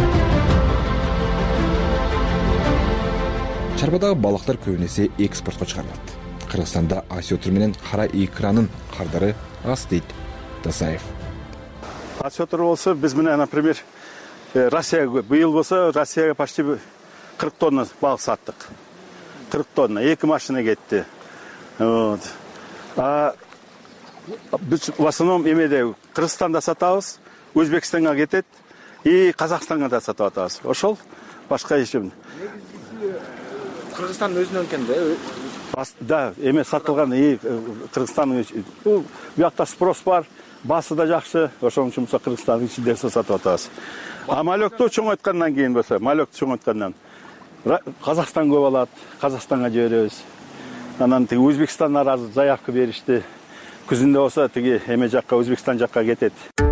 U: Чарбадагы балыктар көбүнесе экспортко чыгарылат. Кыргызстанда осетр менен кара икранын кардары аз дейт Дасаев.
V: Осетр болсо биз менен, например, Россияга быйыл болсо Россияга почти кырк тонна балык саттык. кырк тонна, эки машина кетти. Вот. А биз в основном эмеде Кыргызстанда сатабыз, Өзбекстанга кетет и Казакстанга да сатып атабыз. Ошол башка эч жок.
U: Кыргызстандын өзүнөн экен да.
V: Да, эме сатылган и Кыргызстандын бул бuyakta спрос бар, басы да жакшы, ошон үчүн болсо Кыргызстандын ичинде сатып атабыз. А малекту чоңойткандан кийин болсо, малекту чоңойткандан Казакстан көп алат, Казакстанга жиберебиз. Анан тиги Өзбекстандан азыр заявка беришти. Күзүндө болсо тиги эме жакка, Өзбекстан жакка кетет.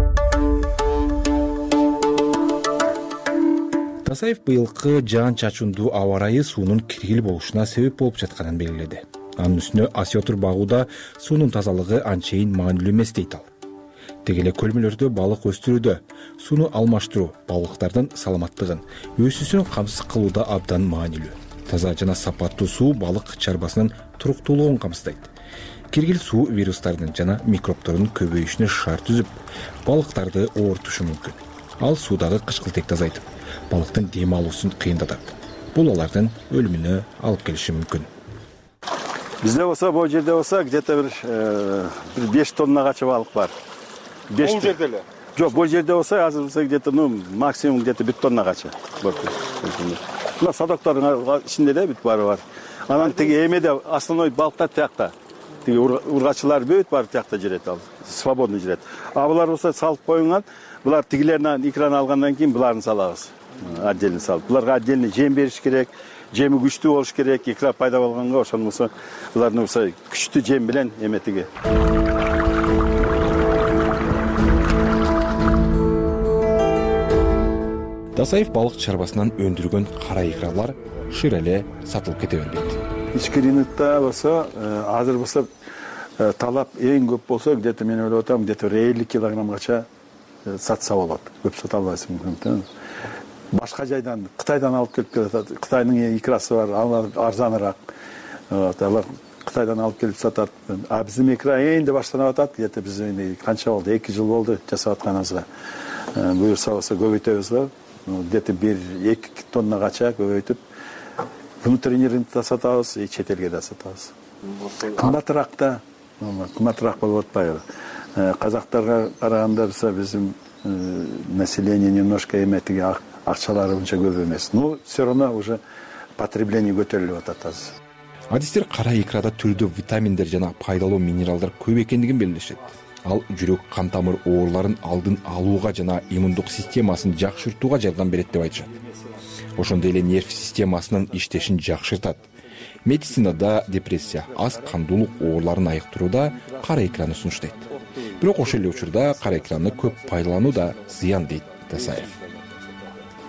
U: Дасаев быйылкы жаан-чачындуу аба ырайы суунун киргил болушуна себеп болуп жатканын белгиледи. Анын үстүнө осетр багууда суунун тазалыгы анчейин маанилүү эмес дейт ал. Теги эле көлмөлөрдө балык өстүрүүдө сууну алмаштыруу балыктардын саламаттыгын, өсүүсүн камсыз кылууда абдан маанилүү. Таза жана сапаттуу суу балык чарбасынын туруктуулугун камсыздайт. Киргил суу вирустардын жана микробтордун көбөйүшүнө шаар түзүп, балыктарды оорутушу мүмкүн. Ал суудагы кычкылтекти азайтып, балыктын дем алуусун кыйындатат. Бул алардын өлүмүнө алып келиши мүмкүн.
V: Бизде болсо, бул жерде болсо, где-то бир беш тоннагача балык бар.
U: Бул жерде эле?
V: Жок, бул жерде болсо, азыр болсо где-то ну максимум где-то бир тоннагача бар. Мына садоктордун ичинде да бүт баары бар. Анан тиги эмеде основной балыктар тиякта. Тиги ургачылар бүт баары тиякта жүрөт, ал свободно жүрөт. А булар болсо салып коюлган, булар тигилеринен икран алгандан кийин буларын салабыз. Отдельно салып. Буларга отдельно жем бериш керек, жеми күчтүү болуш керек. Икра пайда болгонго ошон болсо, булардын болсо күчтүү жем менен эметиги.
U: Дасаев балык чарбасынан өндүргөн кара икралар шыр эле сатылып кете бербейт.
V: Ички рынокто болсо, азыр болсо талап эң көп болсо, где-то мен ойлоп атам, где-то элүү килограммгача сатса болот. Көп сата албайсың мүмкүн. Башка жайдан, Кытайдан алып келип келет. Кытайдын икрасы бар, алар арзаныраак. Алар Кытайдан алып келип сатат. А биздин икра энди баштанып атат. Где-то биз энди канча болду? эки жыл болду жасап атканыбызга. Буюрса болсо көбөйтөбүз го. Где-то бир эки тоннагача көбөйтүп внутренний рынокто сатабыз, и чет элге да сатабыз. Кымбатыраак да, кымбатыраак болуп атпайбы? Казактарга караганда болсо биздин население немножко эметиги акчалары унча көп эмес. Ну, все равно уже потребление көтөрүлүп атат азыр.
U: Адистер кара икрада түрдүү витаминдер жана пайдалуу минералдар көп экендигин белгилешет. Ал жүрөк кан тамыр ооруларын алдын алууга жана иммундук системасын жакшыртууга жардам берет деп айтышат. Ошондой эле нерв системасынын иштешин жакшыртат. Медицинада депрессия, аз кандуулук ооруларын айыктырууда кара икраны сунуштайт. Бирок ошол эле учурда кара икраны көп пайдалануу да зыян дейт Дасаев.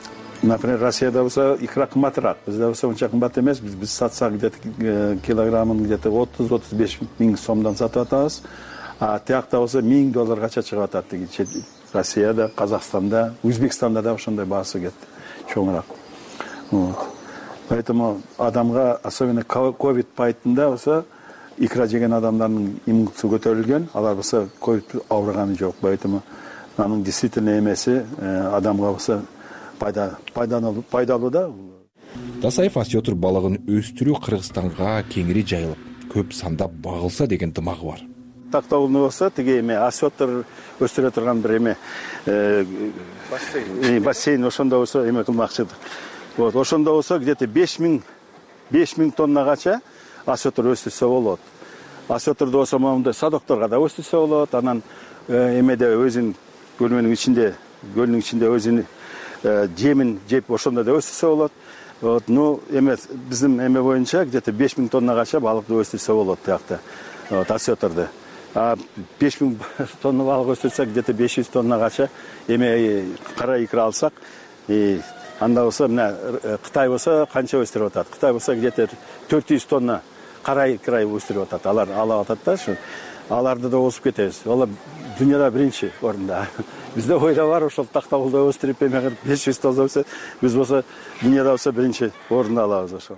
V: например, Россияда болса икра кымбатыраак, бизде болса унча кымбат эмес. Биз биз сатсак где-то килограммын где-то отуз отуз беш миң сомдон сатып атабыз. А тиякта болса миң долларгача чыгып атат. Россияда, Казакстанда, Өзбекстанда да ошондой баасы кетти, чоңураак. Вот. Поэтому адамга, особенно ковид пайтында болса, икра жеген адамдардын иммунитети көтөрүлгөн, алар болса ковид ауырганы жок. Поэтому анын действительно эмеси адамга болса пайда пайдалуу пайдалуу да.
U: Дасаев осетр балыгын өстүрүү Кыргызстанга кеңири жайылып, көп санда багылса деген дымагы бар.
V: Тактоолду болса, тиги эме осетр өстүрө турган бир эме бассейн, бассейн ошондо болсо эме кылмакчыдык. Вот, ошондо болсо где-то беш миң тоннагача осетр өстүрсө болот. Осетрду болсо моундай садокторго да өстүрсө болот. Анан эмеде өзүнүн көлмөнүн ичинде, көлдүн ичинде өзүнүн жемин жеп ошондо да өстүрсө болот. Вот, ну эме биздин эме боюнча где-то беш миң тоннагача балыкты өстүрсө болот тиякта. Вот, осетрду. А беш миң тонна балык өстүрсөк, где-то беш жүз тоннагача эме кара икра алсак, и анда болсо мына Кытай болсо канча өстүрүп атат? Кытай болсо где-то төрт жүз тонна кара икра өстүрүп атат. Алар алып атат да, ушу. Аларды да осуп кетебиз. Алар дүйнөдө биринчи орунда. Бизде ойда бар, ошол тактоолду өстүрүп эме кылып беш жүз тонна болсо, биз болсо дүйнөдө болсо биринчи орунду алабыз ошол.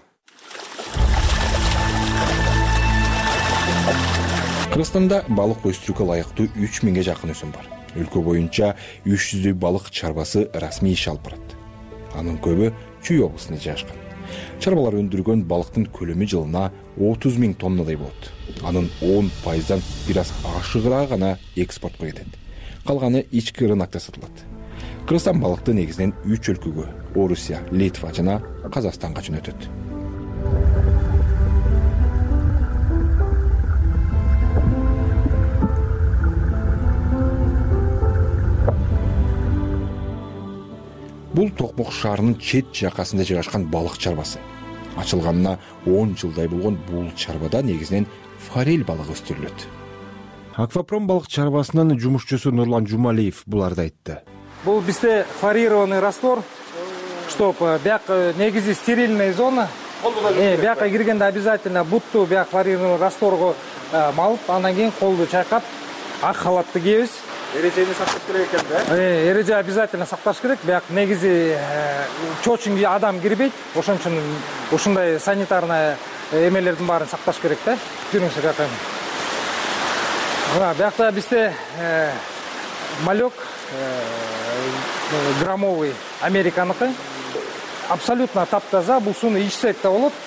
U: Кыргызстанда балык өстүрүүгө ылайыктуу үч миңге жакын өсүм бар. Өлкө боюнча үч жүздөй балык чарбасы расмий иш алып барат. Анын көбү Чүй облусунда жайгашкан. Чарбалар өндүргөн балыктын көлөмү жылына отуз миң тоннадай болот. Анын он пайыздан бир аз ашыгыраак гана экспортко кетет. Калганы ички рынокто сатылат. Кыргызстан балыкты негизинен үч өлкөгө — Орусия, Литва жана Казакстанга жөнөтөт. Бул Токмок шаарынын чет жакасында жайгашкан балык чарбасы. Ачылганына он жылдай болгон бул чарбада негизинен форель балыгы өстүрүлөт. Аквапром балык чарбасынын жумушчусу Нурлан Жумалиев буларды айтты.
C: Бул бизде форированный раствор, чтоб бияк негизи стерильная зона. Э, бияка киргенде обязательно бутту бияк форированный растворго малып, андан кийин колду чайкап, ак халатты кийебиз. Эрежени сакташ керек экен да? Э, эреже обязательно сакташ керек. Бияк негизи чочунга адам кирбейт. Ошон үчүн ушундай санитарный эмелердин баарын сакташ керек да. Көрүңүздөр бияка. Мына биякта бизде малек граммовый американыкы. Абсолютно таптаза. Бул сууну ичсек да болот.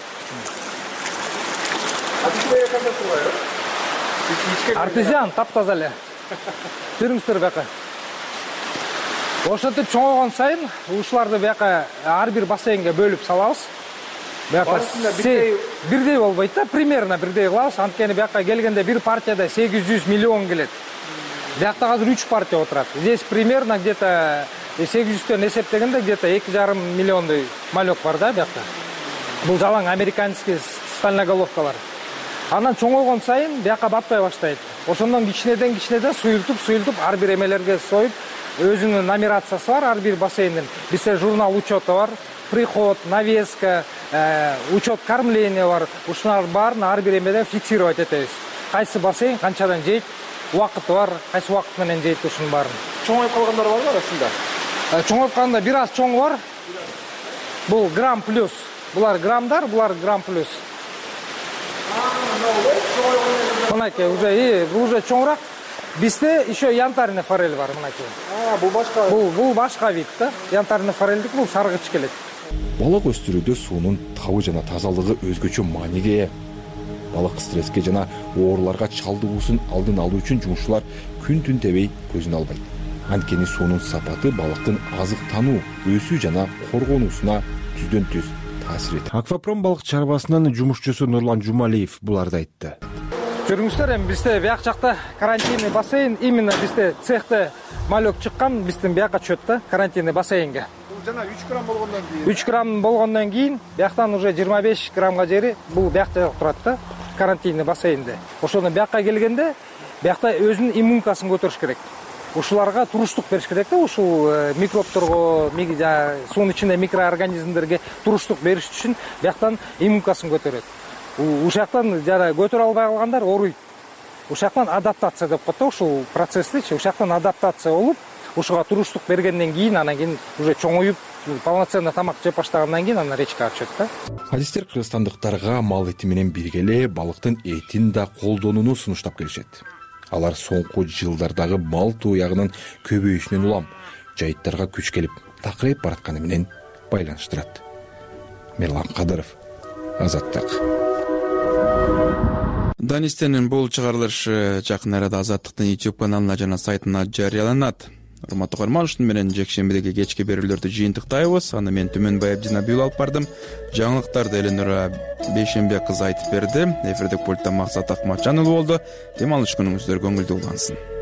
C: Артезиан таптаза эле. Көрүңүздөр бияка. Ошентип чоңойгон сайын ушуларды бияка ар бир бассейнге бөлүп салабыз. Бияка бирдей болбойт да, примерно бирдей кылабыз. Анткени бияка келгенде бир партияда сегиз жүз миллион келет. Биякта азыр үч партия отурат. Здесь примерно где-то сегиз жүздөн эсептегенде где-то эки жарым миллиондой малек бар да биякта. Бул жалаң американский стальноголовкалар. Анан чоңойгон сайын бияка батпай баштайт. Ошондон кичинеден кичинеден суюлтуп, суюлтуп ар бир эмелерге союп, өзүнүн нумерациясы бар ар бир бассейндин. Бизде журнал учета бар, приход, навеска, учет кормления бар. Ушулардын баарын ар бир эмеден фиксировать этебиз. Кайсы бассейн канчадан жейт, убакыты бар, кайсы убакыт менен жейт ушунун баарын. Чоңоюп калгандар барбы арасында? Чоңоюп калганда бир аз чоң бар. Бул грамм плюс. Булар граммдар, булар грамм плюс. Мынакей уже бул уже чоңураак. Бизде еще янтарный форель бар мынакей. А, бул башка. Бул бул башка вид да. Янтарный форельдик бул саргыч келет.
U: Балык өстүрүүдө суунун табы жана тазалыгы өзгөчө мааниге ээ. Балык стресске жана ооруларга чалдыгуусун алдын алуу үчүн жумушчулар күн-түн тебей көзүн албайт. Анткени суунун сапаты балыктын азыктануу, өсүү жана коргонуусуна түздөн түз таасир этет. Аквапром балык чарбасынын жумушчусу Нурлан Жумалиев буларды айтты.
C: Көрүңүздөр, эми бизде бияк жакта карантинный бассейн, именно бизде цехте малек чыккан, биздин бияка чөт да, карантинный бассейнге. Бул жана үч грамм болгондон кийин. үч грамм болгондон кийин бияктан уже жыйырма беш граммга жери бул биякта турат да, карантинный бассейнде. Ошондон биякка келгенде биякта өзүнүн иммункасын көтөрүш керек. ушуларга туруштук бериш керек да, ушул микробторго, суунун ичинде микроорганизмдерге туруштук бериш үчүн бияктан иммункасын көтөрөт. Ушул жактан жана көтөрө албай калгандар ооруйт. Ушул жактан адаптация деп коет да, ушул процессти ушул жактан адаптация болуп, ушуга туруштук бергенден кийин анан кийин уже чоңоюп полноценно тамак жеп баштагандан кийин анан речкага түшөт да.
U: Адистер кыргызстандыктарга мал эти менен бирге эле балыктын этин да колдонууну сунуштап келишет. Алар соңку жылдардагы мал туягынын көбөйүшүнөн улам жайыттарга күч келип такырайып баратканы менен байланыштырат. Мерлан Кадыров, Азаттык.
B: Данистенин бул чыгарылышы жакын арада Азаттыктын YouTube каналына жана сайтына жарыяланат. Урматтуу көрөрман, ушун менен жекшембидеги кечки берүүлөрдү жыйынтыктайбыз. Аны мен Түмөнбай Абдинабиев алып бардым. Жаңылыктарды Эленора Бейшембек кызы айтып берди. Эфирдик пульттан Максат Акматжан уулу болду. Дем алыш күнүңүздөр көңүлдүү улансын.